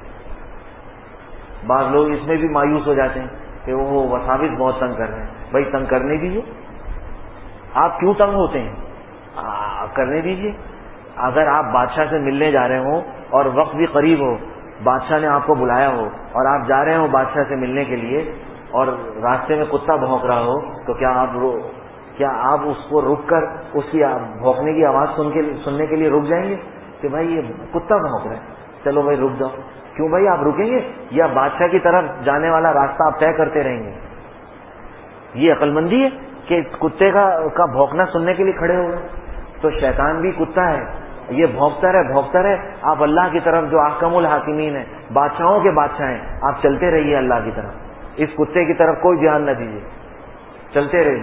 بعض لوگ اس میں بھی مایوس ہو جاتے ہیں کہ وہ وساوس بہت تنگ کر رہے ہیں. بھائی تنگ کرنے دیجیے, آپ کیوں تنگ ہوتے ہیں, کرنے دیجیے. اگر آپ بادشاہ سے ملنے جا رہے ہوں اور وقت بھی قریب ہو, بادشاہ نے آپ کو بلایا ہو اور آپ جا رہے ہو بادشاہ سے ملنے کے لیے, اور راستے میں کتا بھونک رہا ہو, تو کیا آپ کیا آپ اس کو رک کر اس کی بھونکنے کی آواز سن کے سننے کے لیے رک جائیں گے کہ بھائی یہ کتا بھونک رہا ہے, چلو بھائی رک جاؤ؟ کیوں بھائی آپ رکیں گے, یا بادشاہ کی طرف جانے والا راستہ آپ طے کرتے رہیں گے؟ یہ عقل مندی ہے کہ کتے کا کا بھونکنا سننے کے لیے کھڑے ہو گئے. تو شیطان بھی کتا ہے, یہ بھونکتا رہے بھونکتا رہے. آپ اللہ کی طرف جو احکم الحاکمین ہے, بادشاہوں کے بادشاہ ہیں, آپ چلتے رہیے اللہ کی طرف. اس کتے کی طرف کوئی دھیان نہ دیجیے, چلتے رہیے.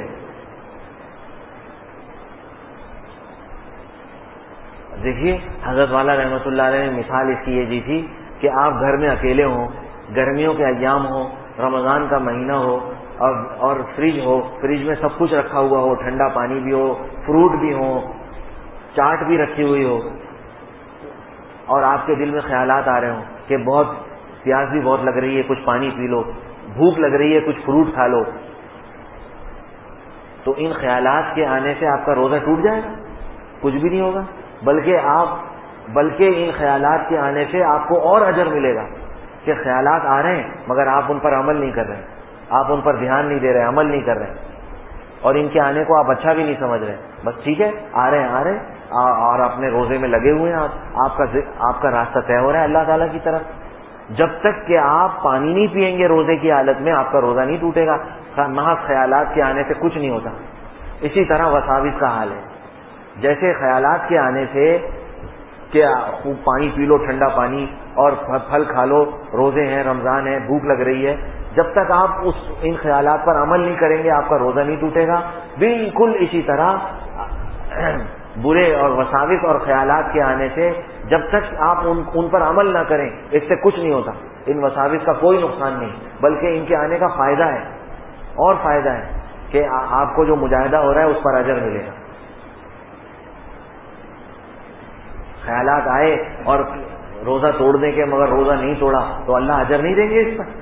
دیکھیے حضرت والا رحمۃ اللہ علیہ نے مثال اس کی یہ دی تھی کہ آپ گھر میں اکیلے ہوں, گرمیوں کے ایام ہوں, رمضان کا مہینہ ہو, اور اور فریج ہو, فریج میں سب کچھ رکھا ہوا ہو, ٹھنڈا پانی بھی ہو, فروٹ بھی ہو, چاٹ بھی رکھی ہوئی ہو, اور آپ کے دل میں خیالات آ رہے ہوں کہ بہت پیاس بھی بہت لگ رہی ہے, کچھ پانی پی لو, بھوک لگ رہی ہے, کچھ فروٹ کھا لو. تو ان خیالات کے آنے سے آپ کا روزہ ٹوٹ جائے گا؟ کچھ بھی نہیں ہوگا. بلکہ آپ بلکہ ان خیالات کے آنے سے آپ کو اور اجر ملے گا کہ خیالات آ رہے ہیں مگر آپ ان پر عمل نہیں کر رہے, آپ ان پر دھیان نہیں دے رہے, عمل نہیں کر رہے, اور ان کے آنے کو آپ اچھا بھی نہیں سمجھ رہے. بس ٹھیک ہے, آ رہے ہیں آ رہے ہیں اور اپنے روزے میں لگے ہوئے ہیں, آپ آپ کا آپ کا راستہ طے ہو رہا ہے اللہ تعالیٰ کی طرف. جب تک کہ آپ پانی نہیں پیئیں گے روزے کی حالت میں, آپ کا روزہ نہیں ٹوٹے گا. محض خیالات کے آنے سے کچھ نہیں ہوتا. اسی طرح وساوس کا حال ہے. جیسے خیالات کے آنے سے کہ خوب پانی پی لو, ٹھنڈا پانی, اور پھل کھا لو, روزے ہیں, رمضان ہے, بھوک لگ رہی ہے, جب تک آپ اس ان خیالات پر عمل نہیں کریں گے آپ کا روزہ نہیں ٹوٹے گا. بالکل اسی طرح برے اور وساوس اور خیالات کے آنے سے جب تک آپ ان, ان پر عمل نہ کریں, اس سے کچھ نہیں ہوتا. ان وساوس کا کوئی نقصان نہیں, بلکہ ان کے آنے کا فائدہ ہے, اور فائدہ ہے کہ آپ کو جو مجاہدہ ہو رہا ہے اس پر اجر ملے گا. خیالات آئے اور روزہ توڑ دیں کے مگر روزہ نہیں توڑا تو اللہ اجر نہیں دیں گے اس پر.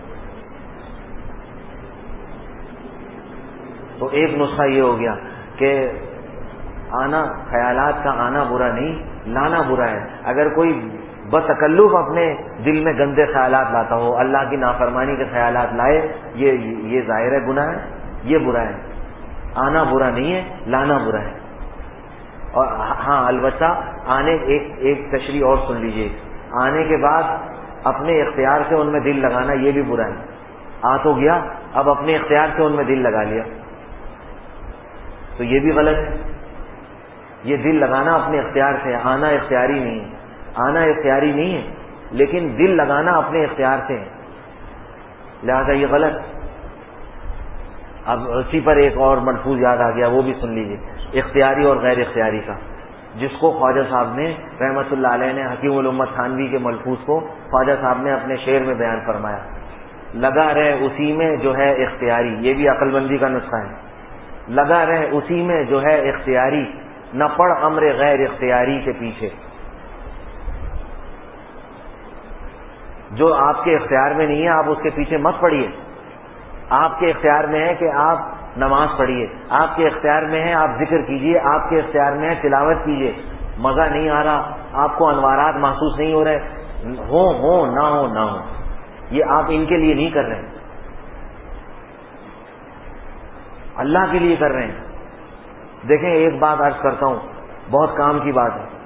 تو ایک نسخہ یہ ہو گیا کہ آنا, خیالات کا آنا برا نہیں, لانا برا ہے. اگر کوئی بتکلف اپنے دل میں گندے خیالات لاتا ہو, اللہ کی نافرمانی کے خیالات لائے, یہ یہ ظاہر ہے گناہ ہے, یہ برا ہے. آنا برا نہیں ہے, لانا برا ہے. اور ہاں البتہ آنے ایک ایک تشریح اور سن لیجئے, آنے کے بعد اپنے اختیار سے ان میں دل لگانا یہ بھی برا ہے. آ تو گیا, اب اپنے اختیار سے ان میں دل لگا لیا تو یہ بھی غلط ہے. یہ دل لگانا اپنے اختیار سے, آنا اختیاری نہیں ہے. آنا اختیاری نہیں ہے لیکن دل لگانا اپنے اختیار سے ہے, لہذا یہ غلط. اب اسی پر ایک اور ملفوظ یاد آ گیا, وہ بھی سن لیجئے, اختیاری اور غیر اختیاری کا, جس کو خواجہ صاحب نے رحمۃ اللہ علیہ نے حکیم الامت تھانوی کے ملفوظ کو خواجہ صاحب نے اپنے شعر میں بیان فرمایا. لگا رہے اسی میں جو ہے اختیاری, یہ بھی عقل بندی کا نسخہ ہے. لگا رہے اسی میں جو ہے اختیاری, نہ پڑ امر غیر اختیاری کے پیچھے. جو آپ کے اختیار میں نہیں ہے آپ اس کے پیچھے مت پڑیے. آپ کے اختیار میں ہے کہ آپ نماز پڑھیے, آپ کے اختیار میں ہے آپ ذکر کیجئے, آپ کے اختیار میں ہے تلاوت کیجئے. مزہ نہیں آ رہا, آپ کو انوارات محسوس نہیں ہو رہے, ہو ہو نہ ہو نہ ہو, یہ آپ ان کے لیے نہیں کر رہے ہیں, اللہ کے لیے کر رہے ہیں. دیکھیں ایک بات عرض کرتا ہوں, بہت کام کی بات ہے.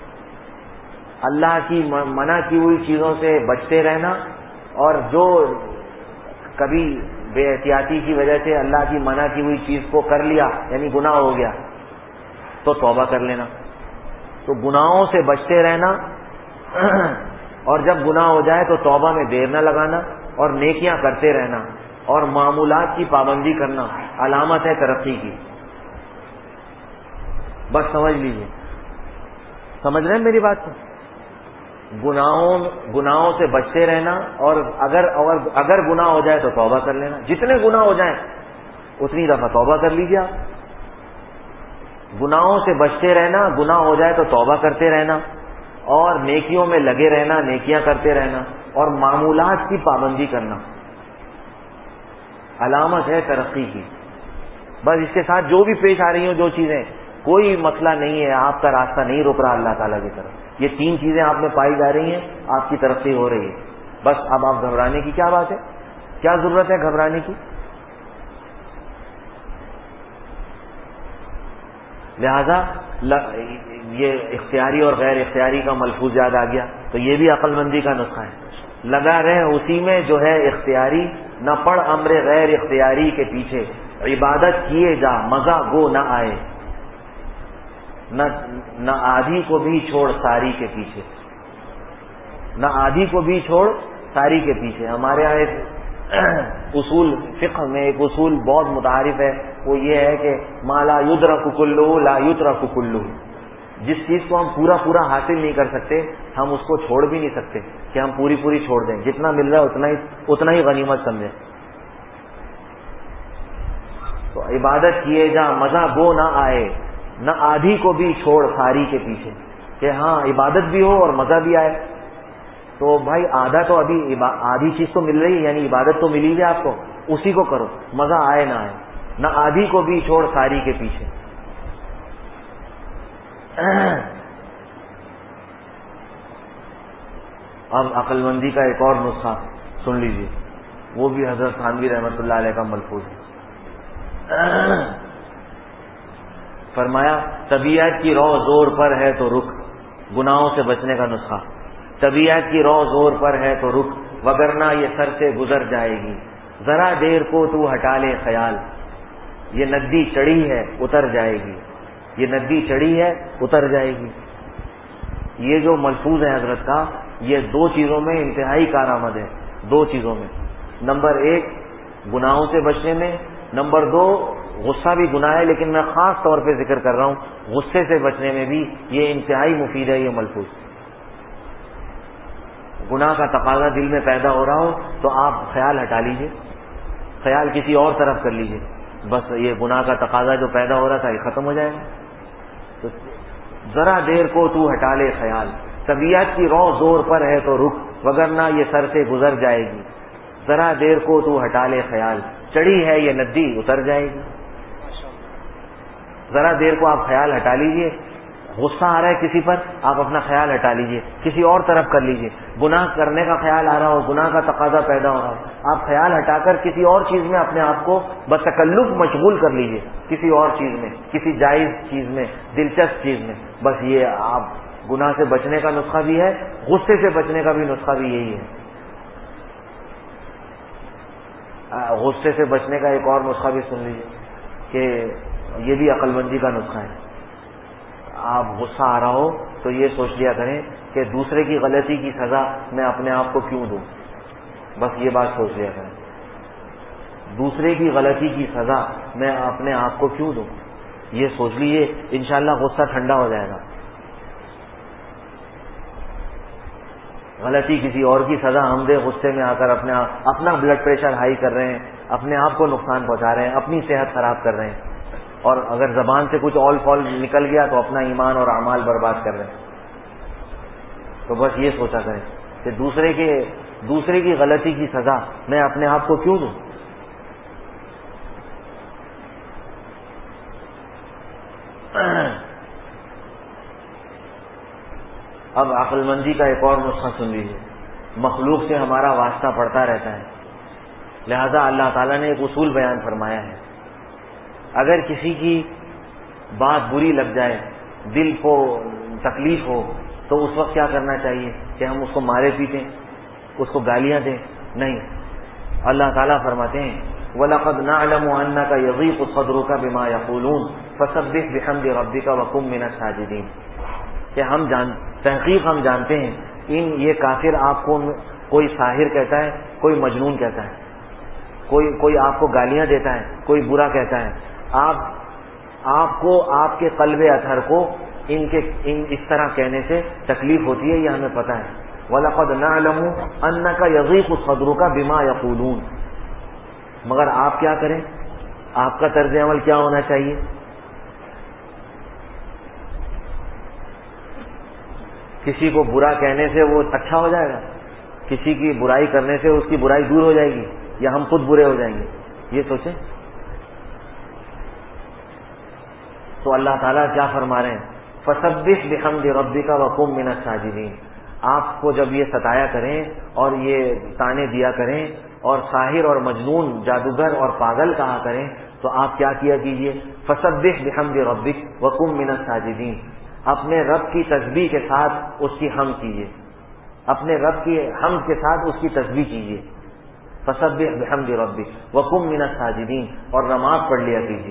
اللہ کی منع کی ہوئی چیزوں سے بچتے رہنا, اور جو کبھی بے احتیاطی کی وجہ سے اللہ کی منع کی ہوئی چیز کو کر لیا یعنی گناہ ہو گیا تو توبہ کر لینا. تو گناہوں سے بچتے رہنا اور جب گناہ ہو جائے تو توبہ میں دیر نہ لگانا اور نیکیاں کرتے رہنا اور معمولات کی پابندی کرنا علامت ہے ترقی کی. بس سمجھ لیجیے, سمجھ رہے ہیں میری بات کو؟ گناہوں گناہوں سے بچتے رہنا اور اگر اور اگر گناہ ہو جائے تو توبہ کر لینا. جتنے گناہ ہو جائیں اتنی دفعہ توبہ کر لیجیے آپ. گناہوں سے بچتے رہنا, گناہ ہو جائے تو توبہ کرتے رہنا اور نیکیوں میں لگے رہنا, نیکیاں کرتے رہنا اور معمولات کی پابندی کرنا علامت ہے ترقی کی. بس اس کے ساتھ جو بھی پیش آ رہی ہوں جو چیزیں, کوئی مسئلہ نہیں ہے, آپ کا راستہ نہیں رک رہا اللہ تعالیٰ کی طرف. یہ تین چیزیں آپ میں پائی جا رہی ہیں, آپ کی ترقی ہو رہی ہے. بس اب آپ گھبرانے کی کیا بات ہے, کیا ضرورت ہے گھبرانے کی؟ لہذا یہ اختیاری اور غیر اختیاری کا ملفوظ یاد آ گیا تو یہ بھی عقل مندی کا نسخہ ہے. لگا رہے اسی میں جو ہے اختیاری, نہ پڑ امر غیر اختیاری کے پیچھے, عبادت کیے جا مزہ گو نہ آئے, نہ نہ آدھی کو بھی چھوڑ ساری کے پیچھے, نہ آدھی کو بھی چھوڑ ساری کے پیچھے. ہمارے یہاں ایک اصول فقہ میں ایک اصول بہت متعارف ہے, وہ یہ ہے کہ ما لا یدرک کلہ لا یترک کلہ. جس چیز کو ہم پورا پورا حاصل نہیں کر سکتے ہم اس کو چھوڑ بھی نہیں سکتے کہ ہم پوری پوری چھوڑ دیں. جتنا مل رہا ہے اتنا ہی اتنا ہی غنیمت سمجھیں. تو عبادت کیے جا مزہ گو نہ آئے, نہ آدھی کو بھی چھوڑ ساری کے پیچھے, کہ ہاں عبادت بھی ہو اور مزہ بھی آئے. تو بھائی آدھا تو ابھی آدھی چیز تو مل رہی ہے یعنی عبادت تو ملی ہے آپ کو, اسی کو کرو, مزہ آئے نہ آئے. نہ آدھی کو بھی چھوڑ ساری کے پیچھے. اب عقل مندی کا ایک اور نسخہ سن لیجیے, وہ بھی حضرت تھانوی رحمۃ اللہ علیہ کا ملفوظ ہے. فرمایا طبیعت کی رو زور پر ہے تو رک, گناہوں سے بچنے کا نسخہ. طبیعت کی رو زور پر ہے تو رک, وگرنہ یہ سر سے گزر جائے گی. ذرا دیر کو تو ہٹا لے خیال, یہ ندی چڑھی ہے اتر جائے گی. یہ ندی چڑھی ہے اتر جائے گی. یہ جو ملفوظ ہے حضرت کا, یہ دو چیزوں میں انتہائی کارآمد ہے. دو چیزوں میں, نمبر ایک گناہوں سے بچنے میں, نمبر دو غصہ بھی گناہ ہے لیکن میں خاص طور پہ ذکر کر رہا ہوں غصے سے بچنے میں بھی یہ انتہائی مفید ہے. یہ ملفوظ گناہ کا تقاضا دل میں پیدا ہو رہا ہو تو آپ خیال ہٹا لیجئے, خیال کسی اور طرف کر لیجئے, بس یہ گناہ کا تقاضا جو پیدا ہو رہا تھا یہ ختم ہو جائے گا. تو ذرا دیر کو تو ہٹا لے خیال, طبیعت کی رو زور پر ہے تو رک, وگرنہ یہ سر سے گزر جائے گی. ذرا دیر کو تو ہٹا لے خیال, چڑھی ہے یہ ندی اتر جائے گی. ذرا دیر کو آپ خیال ہٹا لیجئے. غصہ آ رہا ہے کسی پر, آپ اپنا خیال ہٹا لیجئے, کسی اور طرف کر لیجئے. گناہ کرنے کا خیال آ رہا ہو, گناہ کا تقاضا پیدا ہو رہا ہو, آپ خیال ہٹا کر کسی اور چیز میں اپنے آپ کو بتکلف مشغول کر لیجئے, کسی اور چیز میں, کسی جائز چیز میں, دلچسپ چیز میں. بس یہ آپ گناہ سے بچنے کا نسخہ بھی ہے, غصے سے بچنے کا بھی نسخہ بھی یہی ہے. غصے سے بچنے کا ایک اور نسخہ بھی سن لیجیے کہ یہ بھی عقل مندی کا نسخہ ہے. آپ غصہ آ رہا ہو تو یہ سوچ لیا کریں کہ دوسرے کی غلطی کی سزا میں اپنے آپ کو کیوں دوں. بس یہ بات سوچ لیا کریں, دوسرے کی غلطی کی سزا میں اپنے آپ کو کیوں دوں. یہ سوچ لیجیے, انشاءاللہ غصہ ٹھنڈا ہو جائے گا. غلطی کسی اور کی سزا ہم دے, غصے میں آ کر اپنے اپنا بلڈ پریشر ہائی کر رہے ہیں, اپنے آپ کو نقصان پہنچا رہے ہیں, اپنی صحت خراب کر رہے ہیں, اور اگر زبان سے کچھ اول فال نکل گیا تو اپنا ایمان اور اعمال برباد کر رہے ہیں. تو بس یہ سوچا کریں کہ دوسرے کے دوسرے کی غلطی کی سزا میں اپنے آپ کو کیوں دوں. اب عقل مندی کا ایک اور نسخہ سن لیجیے. مخلوق سے ہمارا واسطہ پڑتا رہتا ہے, لہذا اللہ تعالیٰ نے ایک اصول بیان فرمایا ہے. اگر کسی کی بات بری لگ جائے, دل کو تکلیف ہو, تو اس وقت کیا کرنا چاہیے کہ ہم اس کو مارے پیٹیں, اس کو گالیاں دیں؟ نہیں. اللہ تعالیٰ فرماتے ہیں وَلَقَدْ نَعْلَمُ أَنَّكَ يَضِيقُ صَدْرُكَ بِمَا يَقُولُونَ فَسَبِّحْ بِحَمْدِ رَبِّكَ وَكُن مِّنَ السَّاجِدِينَ کہ ہم جان تحقیق ہم جانتے ہیں ان یہ کافر آپ کو کوئی ساحر کہتا ہے، کوئی مجنون کہتا ہے، کوئی کوئی آپ کو گالیاں دیتا ہے، کوئی برا کہتا ہے، آپ آپ کو آپ کے قلب اطہر کو ان کے ان اس طرح کہنے سے تکلیف ہوتی ہے، یہ ہمیں پتہ ہے. وَلَقَدْ نَعْلَمُ أَنَّكَ يَضِيقُ صَدْرُكَ بِمَا يَقُولُونَ. مگر آپ کیا کریں؟ آپ کا طرز عمل کیا ہونا چاہیے؟ کسی کو برا کہنے سے وہ اچھا ہو جائے گا؟ کسی کی برائی کرنے سے اس کی برائی دور ہو جائے گی یا ہم خود برے ہو جائیں گے؟ یہ سوچیں. تو اللہ تعالیٰ کیا فرما رہے ہیں؟ فَسَبِّحْ بِحَمْدِ رَبِّكَ وَكُن مِّنَ السَّاجِدِينَ. آپ کو جب یہ ستایا کریں اور یہ تانے دیا کریں اور ساحر اور مجنون، جادوگر اور پاگل کہا کریں تو آپ کیا کیا کیجئے؟ فَسَبِّحْ بِحَمْدِ رَبِّكَ وَكُن مِّنَ السَّاجِدِينَ. اپنے رب کی تسبیح کے ساتھ اس کی حمد کیجئے، اپنے رب کی حمد کے ساتھ اس کی تسبیح کیجئے. فَسَبِّحْ بِحَمْدِ رَبِّكَ وَكُن مِّنَ السَّاجِدِينَ. اور نماز پڑھ لیا کیجئے.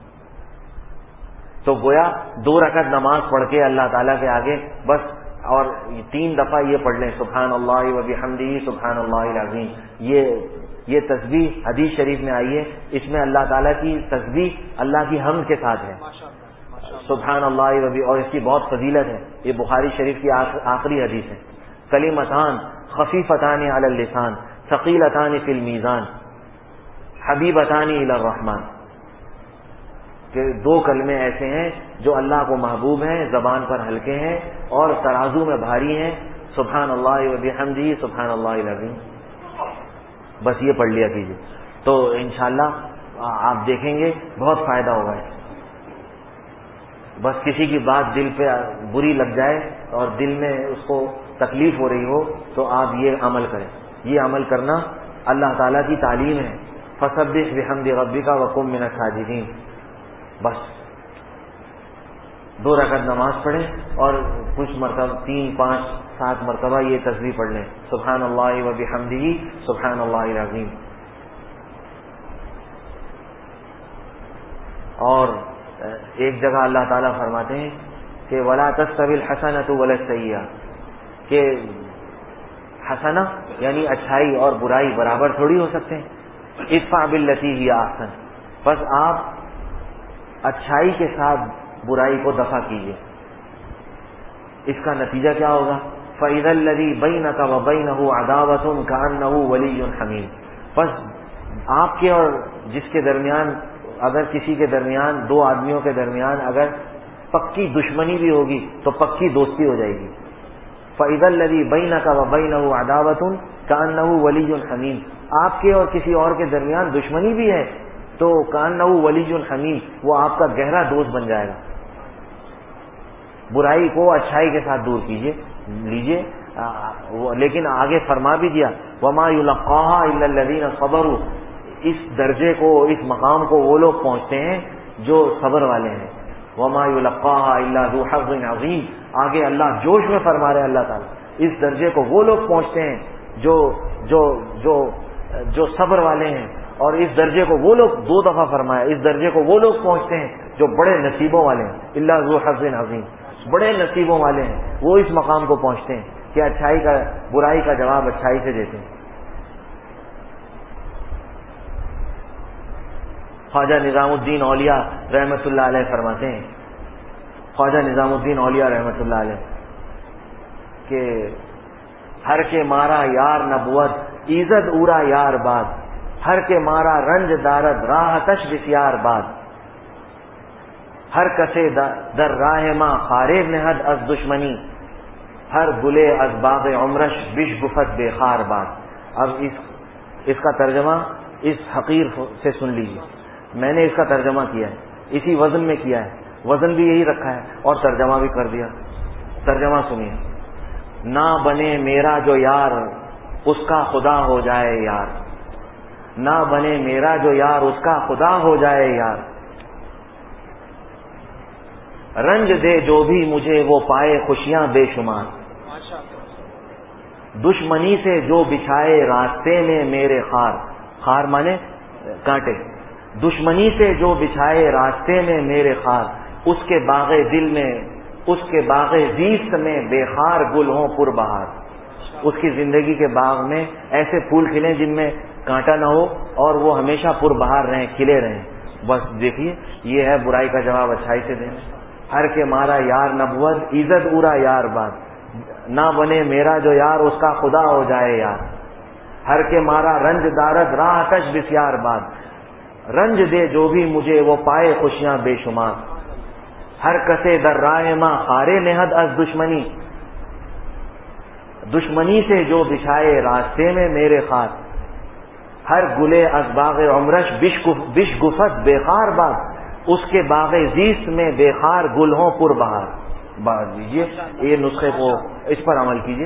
تو گویا دو رکعت نماز پڑھ کے اللہ تعالیٰ کے آگے بس، اور تین دفعہ یہ پڑھ لیں سبحان اللہ و بحمدہ سبحان اللہ العظیم. یہ یہ تسبیح حدیث شریف میں آئی ہے، اس میں اللہ تعالیٰ کی تسبیح اللہ کی حمد کے ساتھ ہے. سبحان اللہ و بحمدہ، اور اس کی بہت فضیلت ہے. یہ بخاری شریف کی آخری حدیث ہے. کلمتان خفیفتان علی اللسان ثقیلتان فی المیزان حبیبتان الی الرحمن. کہ دو کلمے ایسے ہیں جو اللہ کو محبوب ہیں، زبان پر ہلکے ہیں اور ترازو میں بھاری ہیں. سبحان اللہ و بحمدہ سبحان اللہ العظیم. بس یہ پڑھ لیا کیجیے تو انشاءاللہ آپ دیکھیں گے بہت فائدہ ہوگا. بس کسی کی بات دل پہ بری لگ جائے اور دل میں اس کو تکلیف ہو رہی ہو تو آپ یہ عمل کریں. یہ عمل کرنا اللہ تعالیٰ کی تعلیم ہے. فسبح بحمد ربک وکن من الساجدین. بس دو رکعت نماز پڑھیں اور کچھ مرتبہ تین پانچ سات مرتبہ یہ تسبیح پڑھ لیں سبحان اللہ و بحمدہ سبحان اللہ العظیم. اور ایک جگہ اللہ تعالیٰ فرماتے ہیں کہ ولا تستوی الحسنۃ ولا السیئۃ، کہ حسنہ یعنی اچھائی اور برائی برابر تھوڑی ہو سکتے ہیں. ادفع باللتی ہی احسن، بس آپ اچھائی کے ساتھ برائی کو دفع کیجیے. اس کا نتیجہ کیا ہوگا؟ فَإِذَا الَّذِي بَيْنَكَ وَبَيْنَهُ عَدَاوَةٌ كَأَنَّهُ وَلِيٌّ حَمِيمٌ. بس آپ کے اور جس کے درمیان، اگر کسی کے درمیان، دو آدمیوں کے درمیان اگر پکی دشمنی بھی ہوگی تو پکی دوستی ہو جائے گی. فَإِذَا الَّذِي بَيْنَكَ وَبَيْنَهُ عَدَاوَةٌ كَأَنَّهُ وَلِيٌّ حَمِيمٌ. آپ کے اور کسی اور کے درمیان دشمنی بھی ہے تو کانہ ولی حمیم، وہ آپ کا گہرا دوست بن جائے گا. برائی کو اچھائی کے ساتھ دور کیجیے لیجیے. لیکن آگے فرما بھی دیا وما یلقاها الا الذین صبروا. اس درجے کو، اس مقام کو وہ لوگ پہنچتے ہیں جو صبر والے ہیں. وما یلقاها الا ذو حظ عظیم. آگے اللہ جوش میں فرما رہے اللہ تعالیٰ اس درجے کو وہ لوگ پہنچتے ہیں جو جو جو جو صبر والے ہیں. اور اس درجے کو وہ لوگ، دو دفعہ فرمایا، اس درجے کو وہ لوگ پہنچتے ہیں جو بڑے نصیبوں والے ہیں. اللہ ذو حظ عظیم، بڑے نصیبوں والے ہیں وہ اس مقام کو پہنچتے ہیں کہ اچھائی کا، برائی کا جواب اچھائی سے دیتے ہیں. خواجہ نظام الدین اولیاء رحمۃ اللہ علیہ فرماتے ہیں، خواجہ نظام الدین اولیاء رحمۃ اللہ علیہ کہ ہر کے مارا یار نبوت ایزد اورا یار باد، ہر کے مارا رنج دارد راہ تش بسیار باد، ہر کسے در راہ ماں خارب نہد از دشمنی، ہر گلے از باغ عمرش بش گفت بے خار باد. اب اس اس کا ترجمہ اس حقیر سے سن لیجیے. میں نے اس کا ترجمہ کیا ہے، اسی وزن میں کیا ہے، وزن بھی یہی رکھا ہے اور ترجمہ بھی کر دیا. ترجمہ سنیے. نہ بنے میرا جو یار اس کا خدا ہو جائے یار، نہ بنے میرا جو یار اس کا خدا ہو جائے یار، رنج دے جو بھی مجھے وہ پائے خوشیاں بے شمار، دشمنی سے جو بچھائے راستے میں میرے خار. خار مانے کانٹے. دشمنی سے جو بچھائے راستے میں میرے خار، اس کے باغ دل میں، اس کے باغ زیست میں بے خار گل ہوں پر بہار. اس کی زندگی کے باغ میں ایسے پھول کھلیں جن میں کانٹا نہ ہو اور وہ ہمیشہ پر بہار رہیں، کھلے رہیں. بس دیکھیے یہ ہے برائی کا جواب اچھائی سے دینا. ہر کے مارا یار نبوت عزت اورا یار بات، نہ بنے میرا جو یار اس کا خدا ہو جائے یار. ہر کے مارا رنج دارد راہ آتش بسیار باد، رنج دے جو بھی مجھے وہ پائے خوشیاں بے شمار. ہر کسے در راہ ماں خارے نہد از دشمنی، دشمنی سے جو بچھائے راستے میں میرے خار. ہر گلے از باغ عمرش بش گفت بے خار باد، اس کے باغ زیست میں بے خار گل ہوں پر بہار. بات دیجیے یہ نسخے کو اس پر عمل کیجیے.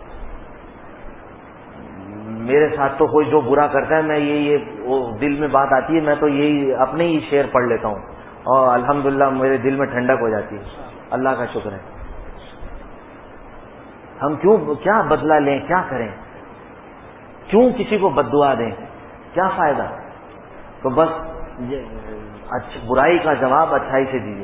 میرے ساتھ تو کوئی جو برا کرتا ہے میں یہ یہ وہ دل میں بات آتی ہے، میں تو یہی اپنے ہی شعر پڑھ لیتا ہوں اور الحمدللہ میرے دل میں ٹھنڈک ہو جاتی ہے. اللہ کا شکر ہے. ہم کیوں کیا بدلہ لیں، کیا کریں، کیوں کسی کو بد دعا دیں، کیا فائدہ. تو بس برائی کا جواب اچھائی سے دیجیے.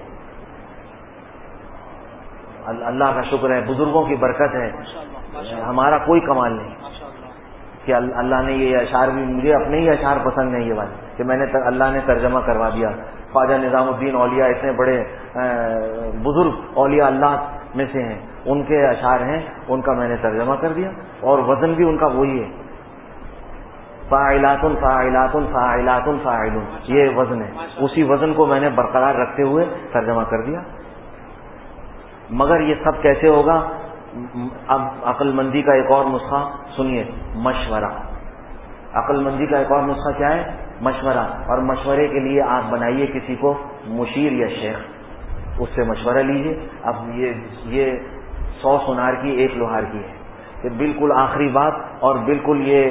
اللہ کا شکر ہے، بزرگوں کی برکت ہے، ہمارا کوئی کمال نہیں کہ اللہ نے یہ اشعار بھی، مجھے اپنے ہی اشعار پسند نہیں یہ والے کہ میں نے اللہ نے ترجمہ کروا دیا. خواجہ نظام الدین اولیاء اتنے بڑے بزرگ اولیاء اللہ میں سے ہیں، ان کے اشعار ہیں، ان کا میں نے ترجمہ کر دیا اور وزن بھی ان کا وہی ہے، فاعلات فاعلات فاعلات فاعلون، یہ وزن ہے. اسی وزن کو میں نے برقرار رکھتے ہوئے ترجمہ کر دیا. مگر یہ سب کیسے ہوگا؟ اب عقل مندی کا ایک اور نسخہ سنیے، مشورہ. عقل مندی کا ایک اور نسخہ کیا ہے؟ مشورہ. اور مشورے کے لیے آپ بنائیے کسی کو مشیر یا شیخ، اس سے مشورہ لیجیے. اب یہ یہ سو سنار کی ایک لوہار کی ہے کہ بالکل آخری بات اور بالکل یہ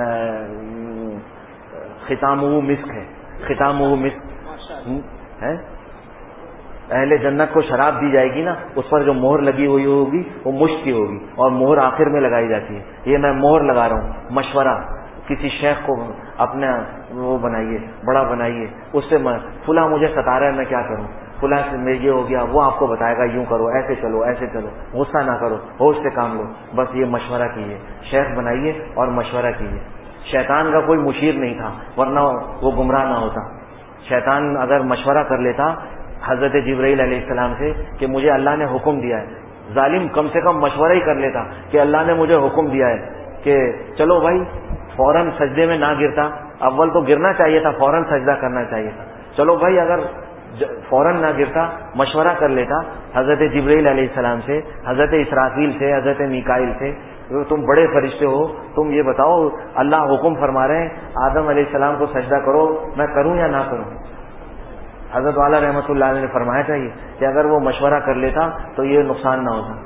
ختامہ مسک ہے. ختامہ مسک ہے. اہل جنت کو شراب دی جائے گی نا، اس پر جو مہر لگی ہوئی ہوگی وہ مشک کی ہوگی اور مہر آخر میں لگائی جاتی ہے. یہ میں مہر لگا رہا ہوں. مشورہ کسی شیخ کو اپنا وہ بنائیے، بڑا بنائیے، اس سے فلاں مجھے ستا رہا ہے میں کیا کروں، فلاں سے میں یہ ہو گیا، وہ آپ کو بتائے گا یوں کرو، ایسے چلو، ایسے چلو، غصہ نہ کرو، ہوش سے کام لو. بس یہ مشورہ کیجیے، شیخ بنائیے اور مشورہ کیجیے. شیطان کا کوئی مشیر نہیں تھا ورنہ وہ گمراہ نہ ہوتا. شیطان اگر مشورہ کر لیتا حضرت جبرائیل علیہ السلام سے کہ مجھے اللہ نے حکم دیا ہے، ظالم کم سے کم مشورہ ہی کر لیتا کہ اللہ نے مجھے حکم دیا ہے کہ چلو بھائی، فوراً سجدے میں نہ گرتا. اول تو گرنا چاہیے تھا، فوراً سجدہ کرنا چاہیے تھا. چلو بھائی اگر فوراً نہ گرتا، مشورہ کر لیتا حضرت جبرائیل علیہ السلام سے، حضرت اسرافیل سے، حضرت میکائیل سے، تم بڑے فرشتے ہو، تم یہ بتاؤ اللہ حکم فرما رہے ہیں آدم علیہ السلام کو سجدہ کرو، میں کروں یا نہ کروں. حضرت والا رحمۃ اللہ علیہ نے فرمایا تھا کہ اگر وہ مشورہ کر لیتا تو یہ نقصان نہ ہوتا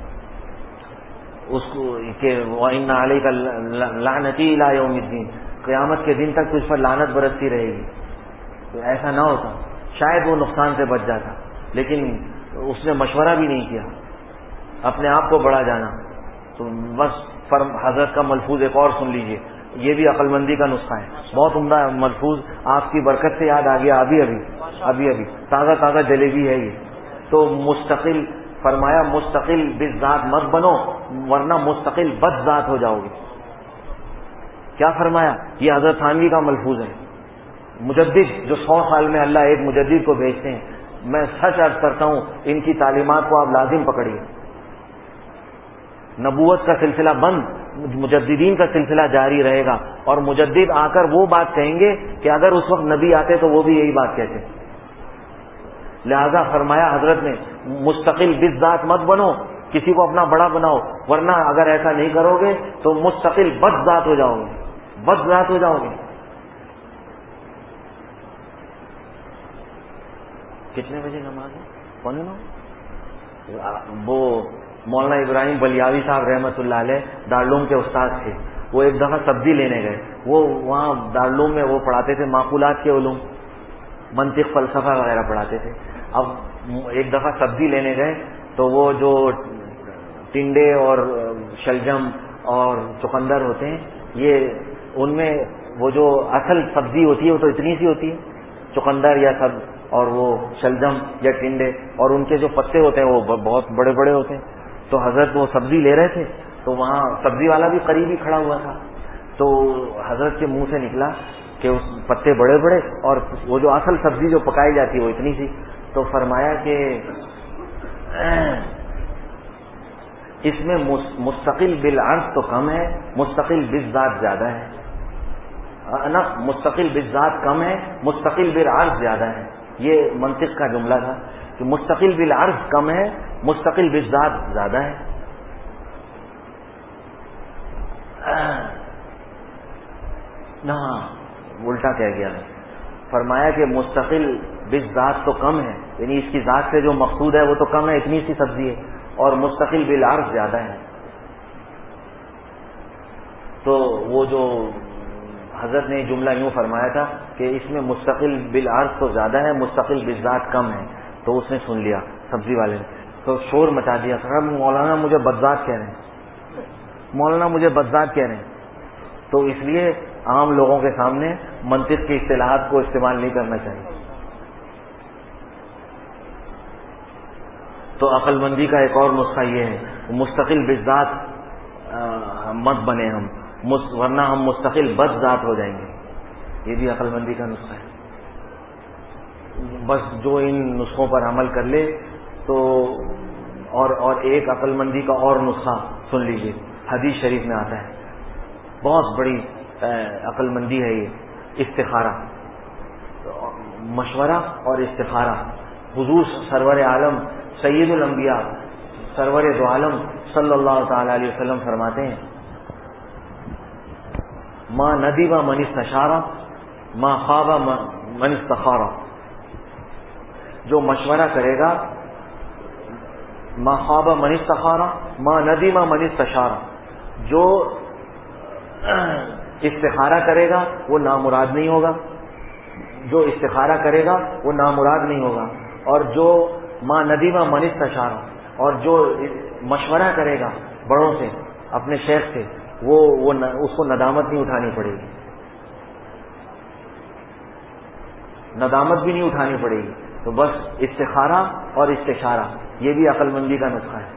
اس کو کہ وَإِنَّ عَلَيْكَ لَعْنَتِي إِلَىٰ يَوْمِ الدِّينِ، قیامت کے دن تک تجھ پر لعنت برستی رہے گی. تو ایسا نہ ہوتا، شاید وہ نقصان سے بچ جاتا. لیکن اس نے مشورہ بھی نہیں کیا، اپنے آپ کو بڑا جانا. تو بس فرم حضرت کا ملفوظ ایک اور سن لیجئے، یہ بھی عقل مندی کا نسخہ ہے، بہت عمدہ ملفوظ، آپ کی برکت سے یاد آ گیا ابھی ابھی ابھی ابھی تازہ تازہ جلیبی ہے یہ. تو مستقل فرمایا، مستقل بالذات مت بنو ورنہ مستقل بد ذات ہو جاؤ گے. کیا فرمایا؟ یہ حضرت تھانوی کا ملفوظ ہے. مجدد جو سو سال میں اللہ ایک مجدد کو بھیجتے ہیں، میں سچ عرض کرتا ہوں ان کی تعلیمات کو آپ لازم پکڑیے. نبوت کا سلسلہ بند، مجددین کا سلسلہ جاری رہے گا اور مجدد آ کر وہ بات کہیں گے کہ اگر اس وقت نبی آتے تو وہ بھی یہی بات کہتے. لہذا فرمایا حضرت نے مستقل بالذات مت بنو، کسی کو اپنا بڑا بناؤ ورنہ اگر ایسا نہیں کرو گے تو مستقل بد ذات ہو جاؤ گے، بد ذات ہو جاؤ گے. کتنے بجے نماز ہے؟ پونے نو. وہ مولانا ابراہیم بلیاوی صاحب رحمۃ اللہ علیہ دارالعلوم کے استاد تھے. وہ ایک دفعہ سبزی لینے گئے، وہ وہاں دارالعلوم میں وہ پڑھاتے تھے معقولات کے علوم، منطق فلسفہ وغیرہ پڑھاتے تھے. اب ایک دفعہ سبزی لینے گئے تو وہ جو ٹنڈے اور شلجم اور چقندر ہوتے ہیں، یہ ان میں وہ جو اصل سبزی ہوتی ہے وہ تو اتنی سی ہوتی ہے، چقندر یا سب، اور وہ شلجم یا ٹنڈے، اور ان کے جو پتے ہوتے ہیں وہ بہت بڑے بڑے ہوتے ہیں. تو حضرت وہ سبزی لے رہے تھے، تو وہاں سبزی والا بھی قریب ہی کھڑا ہوا تھا. تو حضرت کے منہ سے نکلا کہ اس پتے بڑے بڑے اور وہ جو اصل سبزی جو پکائی جاتی ہے وہ اتنی سی. تو فرمایا کہ اس میں مستقل بالعرض تو کم ہے، مستقل بالذات زیادہ ہے نا. مستقل بالذات کم ہے، مستقل بالعرض زیادہ ہے. یہ منطق کا جملہ تھا کہ مستقل بالعرض کم ہے، مستقل بالذات زیادہ ہے. نہ الٹا کہہ گیا. فرمایا کہ مستقل بالذات تو کم ہے، یعنی اس کی ذات سے جو مقصود ہے وہ تو کم ہے، اتنی سی سبزی ہے، اور مستقل بالعرض زیادہ ہے. تو وہ جو حضرت نے جملہ یوں فرمایا تھا کہ اس میں مستقل بالعرض تو زیادہ ہے، مستقل بالذات کم ہے. تو اس نے سن لیا سبزی والے نے، تو شور مچا دیا، کہا مولانا مجھے بدذات کہہ رہے ہیں، مولانا مجھے بدذات کہہ رہے ہیں. تو اس لیے عام لوگوں کے سامنے منطق کی اصطلاحات کو استعمال نہیں کرنا چاہیے. تو عقل مندی کا ایک اور نسخہ یہ ہے، مستقل بالذات مت بنے ہم، ورنہ ہم مستقل بد ذات ہو جائیں گے. یہ بھی عقل مندی کا نسخہ ہے. بس جو ان نسخوں پر عمل کر لے تو اور اور ایک عقل مندی کا اور نسخہ سن لیجیے، حدیث شریف میں آتا ہے، بہت بڑی عقل مندی ہے یہ، استخارہ، مشورہ اور استخارہ. حضور سرور عالم سید الانبیاء سرور دو عالم صلی اللہ تعالی علیہ وسلم فرماتے ہیں، ما ندب من استشارہ ما خواب من استخارہ. جو مشورہ کرے گا، ما خواب من استخارہ ما ندب من استشارہ، جو استخارہ کرے گا وہ نامراد نہیں ہوگا، جو استخارہ کرے گا وہ نامراد نہیں ہوگا، اور جو ما ندب من استشارہ، اور جو مشورہ کرے گا بڑوں سے، اپنے شیخ سے، وہ وہ اس کو ندامت نہیں اٹھانی پڑے گی، ندامت بھی نہیں اٹھانی پڑے گی. تو بس استخارہ اور استشارہ یہ بھی عقل مندی کا نسخہ ہے.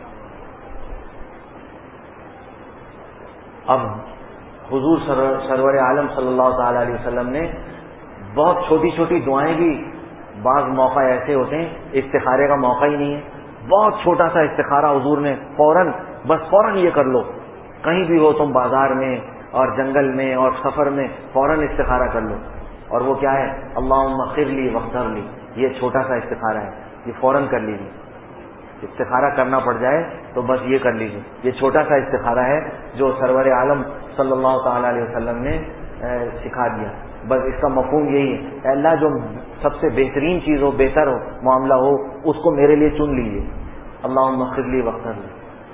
اب حضور سرور عالم صلی اللہ تعالی علیہ وسلم نے بہت چھوٹی چھوٹی دعائیں بھی، بعض موقع ایسے ہوتے ہیں استخارے کا موقع ہی نہیں ہے، بہت چھوٹا سا استخارہ حضور نے فوراً، بس فوراً یہ کر لو، کہیں بھی ہو تم، بازار میں اور جنگل میں اور سفر میں، فوراً استخارہ کر لو. اور وہ کیا ہے؟ اللہم اغفر لی واغفر لی. یہ چھوٹا سا استخارہ ہے، یہ فوراً کر لیجیے. استخارہ کرنا پڑ جائے تو بس یہ کر لیجیے. یہ چھوٹا سا استخارہ ہے جو سرور عالم صلی اللہ تعالی علیہ وسلم نے سکھا دیا. بس اس کا مفہوم یہی ہے، اے اللہ جو سب سے بہترین چیز ہو، بہتر ہو، معاملہ ہو، اس کو میرے لیے چن لیجیے. اللہم اغفر لی واغفر لی.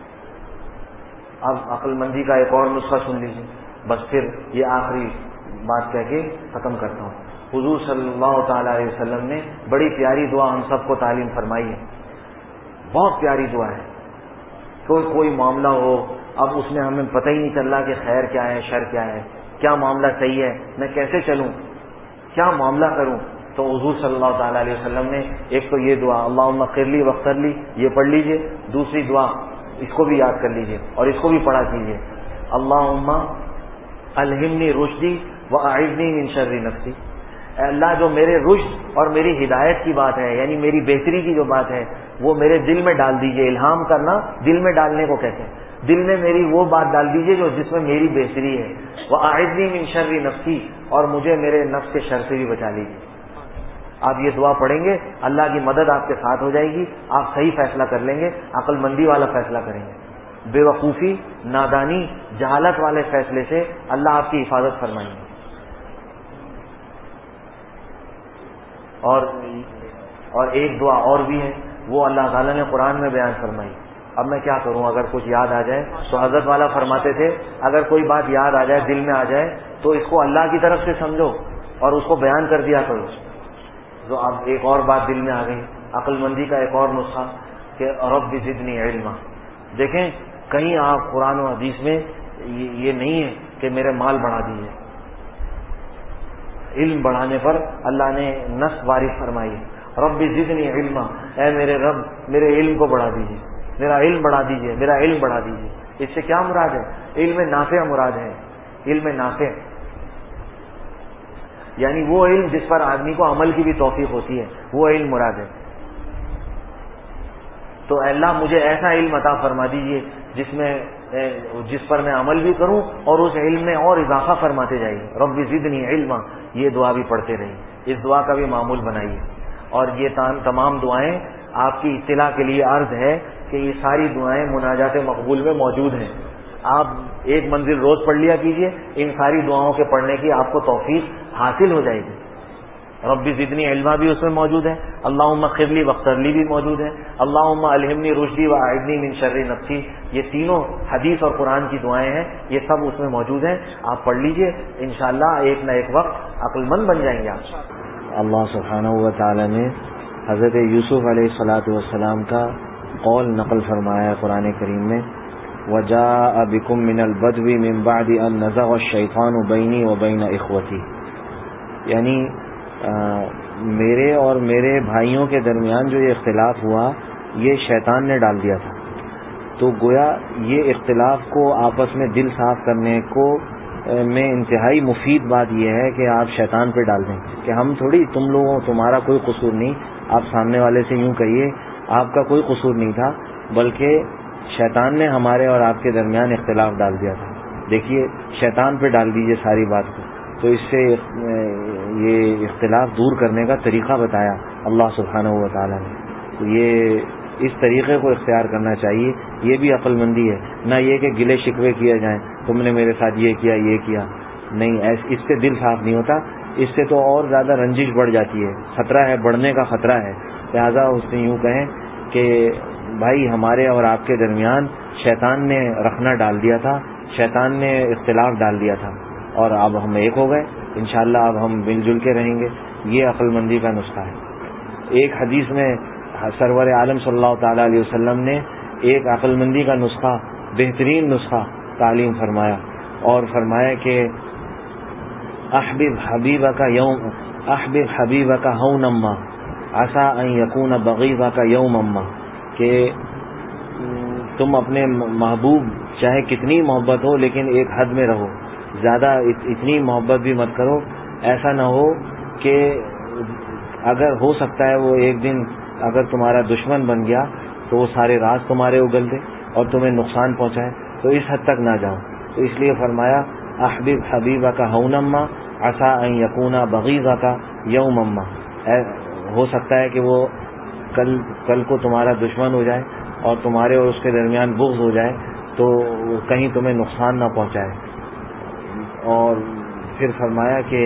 اب عقل مندی کا ایک اور نسخہ سن لیجیے، بس پھر یہ آخری بات کہہ کے ختم کرتا ہوں. حضور صلی اللہ تعالی علیہ وسلم نے بڑی پیاری دعا ہم سب کو تعلیم فرمائی ہے، بہت پیاری دعا ہے. کوئی کوئی معاملہ ہو، اب اس میں ہمیں پتہ ہی نہیں چل رہا کہ خیر کیا ہے، شر کیا ہے، کیا معاملہ صحیح ہے، میں کیسے چلوں، کیا معاملہ کروں. تو حضور صلی اللہ تعالی علیہ وسلم نے ایک تو یہ دعا اللہم اغفر لی واغفر لی یہ پڑھ لیجئے، دوسری دعا اس کو بھی یاد کر لیجئے اور اس کو بھی پڑھا کیجئے، اللہم الہمنی رشدی واعذنی من شر نفسی. اے اللہ جو میرے رشد اور میری ہدایت کی بات ہے، یعنی میری بہتری کی جو بات ہے، وہ میرے دل میں ڈال دیجئے. الہام کرنا دل میں ڈالنے کو کہتے ہیں. دل میں میری وہ بات ڈال دیجئے جو جس میں میری بہتری ہے. واعذنی من شر نفسی، اور مجھے میرے نفس کے شر سے بھی بچا لیجیے. آپ یہ دعا پڑھیں گے، اللہ کی مدد آپ کے ساتھ ہو جائے گی، آپ صحیح فیصلہ کر لیں گے، عقل مندی والا فیصلہ کریں گے. بے وقوفی، نادانی، جہالت والے فیصلے سے اللہ آپ کی حفاظت فرمائیں گے. اور اور ایک دعا اور بھی ہے، وہ اللہ تعالیٰ نے قرآن میں بیان فرمائی. اب میں کیا کروں، اگر کچھ یاد آ جائے تو حضرت والا فرماتے تھے اگر کوئی بات یاد آ جائے، دل میں آ جائے، تو اس کو اللہ کی طرف سے سمجھو اور اس کو بیان کر دیا کرو. تو اب ایک اور بات دل میں آ گئی، عقل مندی کا ایک اور نسخہ کہ رب زدنی علما. دیکھیں کہیں آپ قرآن و حدیث میں یہ نہیں ہے کہ میرے مال بڑھا دیجیے، علم بڑھانے پر اللہ نے نص وارد فرمائی، رب زدنی علما، اے میرے رب میرے علم کو بڑھا دیجیے، میرا علم بڑھا دیجیے، میرا علم بڑھا دیجیے۔ اس سے کیا مراد ہے؟ علم نافع مراد ہے، علم نافع یعنی وہ علم جس پر آدمی کو عمل کی بھی توفیق ہوتی ہے، وہ علم مراد ہے۔ تو اللہ مجھے ایسا علم عطا فرما دیجیے جس میں جس پر میں عمل بھی کروں اور اس علم میں اور اضافہ فرماتے جائیے۔ رب زدنی علما، یہ دعا بھی پڑھتے رہیے، اس دعا کا بھی معمول بنائیے۔ اور یہ تمام دعائیں آپ کی اطلاع کے لیے عرض ہے کہ یہ ساری دعائیں مناجات مقبول میں موجود ہیں۔ آپ ایک منزل روز پڑھ لیا کیجئے، ان ساری دعاؤں کے پڑھنے کی آپ کو توفیق حاصل ہو جائے گی۔ رب زدنی علما بھی اس میں موجود ہے، اللہم اغفر لی واغفر لی بھی موجود ہے، اللہم الہمنی رشدی واعذنی من شر نفسی، یہ تینوں حدیث اور قرآن کی دعائیں ہیں، یہ سب اس میں موجود ہیں، آپ پڑھ لیجئے، انشاءاللہ ایک نہ ایک وقت عقل مند بن جائیں گے آپ۔ اللہ سبحانہ و تعالی نے حضرت یوسف علیہ الصلاۃ والسلام کا قول نقل فرمایا ہے قرآن کریم میں، وَجَاءَ بِكُم مِّنَ الْبَدْوِ مِن بَعْدِ أَن نَزَغَ الشَّيْطَانُ بَيْنِي وَبَيْنَ إِخْوَتِي، یعنی آ, میرے اور میرے بھائیوں کے درمیان جو یہ اختلاف ہوا یہ شیطان نے ڈال دیا تھا۔ تو گویا یہ اختلاف کو آپس میں دل صاف کرنے کو میں انتہائی مفید بات یہ ہے کہ آپ شیطان پہ ڈال دیں کہ ہم تھوڑی تم لوگوں تمہارا کوئی قصور نہیں، آپ سامنے والے سے یوں کہیے آپ کا کوئی قصور نہیں تھا، بلکہ شیطان نے ہمارے اور آپ کے درمیان اختلاف ڈال دیا تھا۔ دیکھیے شیطان پہ ڈال دیجئے ساری بات کو، تو اس سے یہ اختلاف دور کرنے کا طریقہ بتایا اللہ سبحانہ و تعالیٰ نے۔ تو یہ اس طریقے کو اختیار کرنا چاہیے، یہ بھی عقل مندی ہے، نہ یہ کہ گلے شکوے کیے جائیں تم نے میرے ساتھ یہ کیا یہ کیا، نہیں، اس سے دل صاف نہیں ہوتا، اس سے تو اور زیادہ رنجش بڑھ جاتی ہے، خطرہ ہے، بڑھنے کا خطرہ ہے۔ لہذا اس نے یوں کہیں کہ بھائی ہمارے اور آپ کے درمیان شیطان نے رخنا ڈال دیا تھا، شیطان نے اختلاف ڈال دیا تھا، اور اب ہم ایک ہو گئے، انشاءاللہ اب ہم مل جل کے رہیں گے۔ یہ عقل مندی کا نسخہ ہے۔ ایک حدیث میں سرور عالم صلی اللہ تعالی علیہ وسلم نے ایک عقل مندی کا نسخہ، بہترین نسخہ تعلیم فرمایا، اور فرمایا کہ احبب حبیبک یوم احبب حبیبک ہونما عسیٰ ان یکون بغیضک یومما، کہ تم اپنے محبوب چاہے کتنی محبت ہو لیکن ایک حد میں رہو، زیادہ اتنی محبت بھی مت کرو، ایسا نہ ہو کہ اگر ہو سکتا ہے وہ ایک دن اگر تمہارا دشمن بن گیا تو وہ سارے راز تمہارے اگل دے اور تمہیں نقصان پہنچائے، تو اس حد تک نہ جاؤ۔ تو اس لیے فرمایا احبب حبیبک ہونما عسیٰ ان یکون بغیضک یومما، ہو سکتا ہے کہ وہ کل کل کو تمہارا دشمن ہو جائے اور تمہارے اور اس کے درمیان بغض ہو جائے تو کہیں تمہیں نقصان نہ پہنچائے۔ اور پھر فرمایا کہ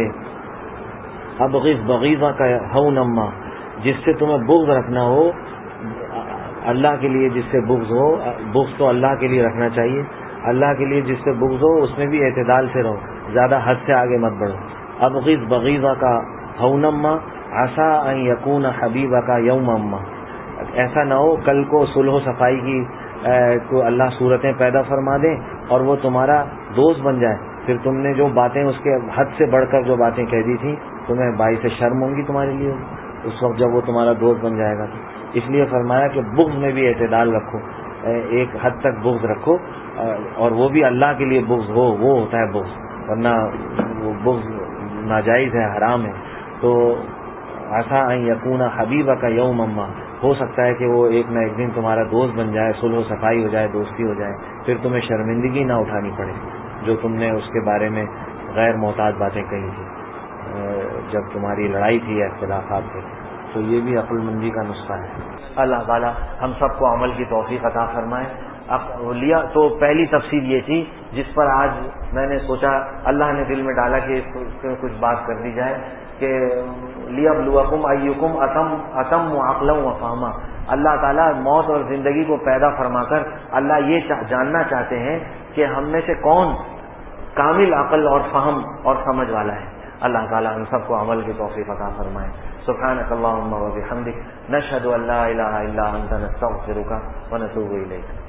ابغض بغیضک ہونما، جس سے تمہیں بغض رکھنا ہو اللہ کے لیے، جس سے بغض ہو، بغض تو اللہ کے لیے رکھنا چاہیے، اللہ کے لیے جس سے بغض ہو اس میں بھی اعتدال سے رہو، زیادہ حد سے آگے مت بڑھو۔ ابغض بغیضک ہونما عسیٰ ان یکون حبیبک یومما، ایسا نہ ہو کل کو صلح و صفائی کی کو اللہ صورتیں پیدا فرما دیں اور وہ تمہارا دوست بن جائے، پھر تم نے جو باتیں اس کے حد سے بڑھ کر جو باتیں کہہ دی تھیں تمہیں باعث شرم ہوں گی تمہارے لیے اس وقت جب وہ تمہارا دوست بن جائے گا۔ تو اس لیے فرمایا کہ بغض میں بھی اعتدال رکھو، ایک حد تک بغض رکھو، اور وہ بھی اللہ کے لیے بغض ہو، وہ ہوتا ہے بغض، ورنہ وہ بغض ناجائز ہے، حرام ہے۔ تو عسیٰ ان یکون حبیبک یومما، ہو سکتا ہے کہ وہ ایک نہ ایک دن تمہارا دوست بن جائے، صلح و صفائی ہو جائے، دوستی ہو جائے، پھر تمہیں شرمندگی نہ اٹھانی پڑے جو تم نے اس کے بارے میں غیر محتاط باتیں کہی تھی جب تمہاری لڑائی تھی یا اختلافات تھے۔ تو یہ بھی عقل مندی کا نسخہ ہے۔ اللہ تعالیٰ ہم سب کو عمل کی توفیق عطا فرمائے۔ لیا تو پہلی تفصیل یہ تھی جس پر آج میں نے سوچا اللہ نے دل میں ڈالا کہ اس پہ کچھ بات کر دی جائے کہ لیبلوکم ایکم اتم اتم عقلا و فہما، اللہ تعالیٰ موت اور زندگی کو پیدا فرما کر اللہ یہ جاننا چاہتے ہیں کہ ہم میں سے کون کامل عقل اور فہم اور سمجھ والا ہے۔ اللہ تعالیٰ ہم سب کو عمل کی توفیق عطا فرمائے۔ سبحانک اللہم و بحمدک، نشہد ان لا الہ الا انت، نستغفرک و نتوب الیک۔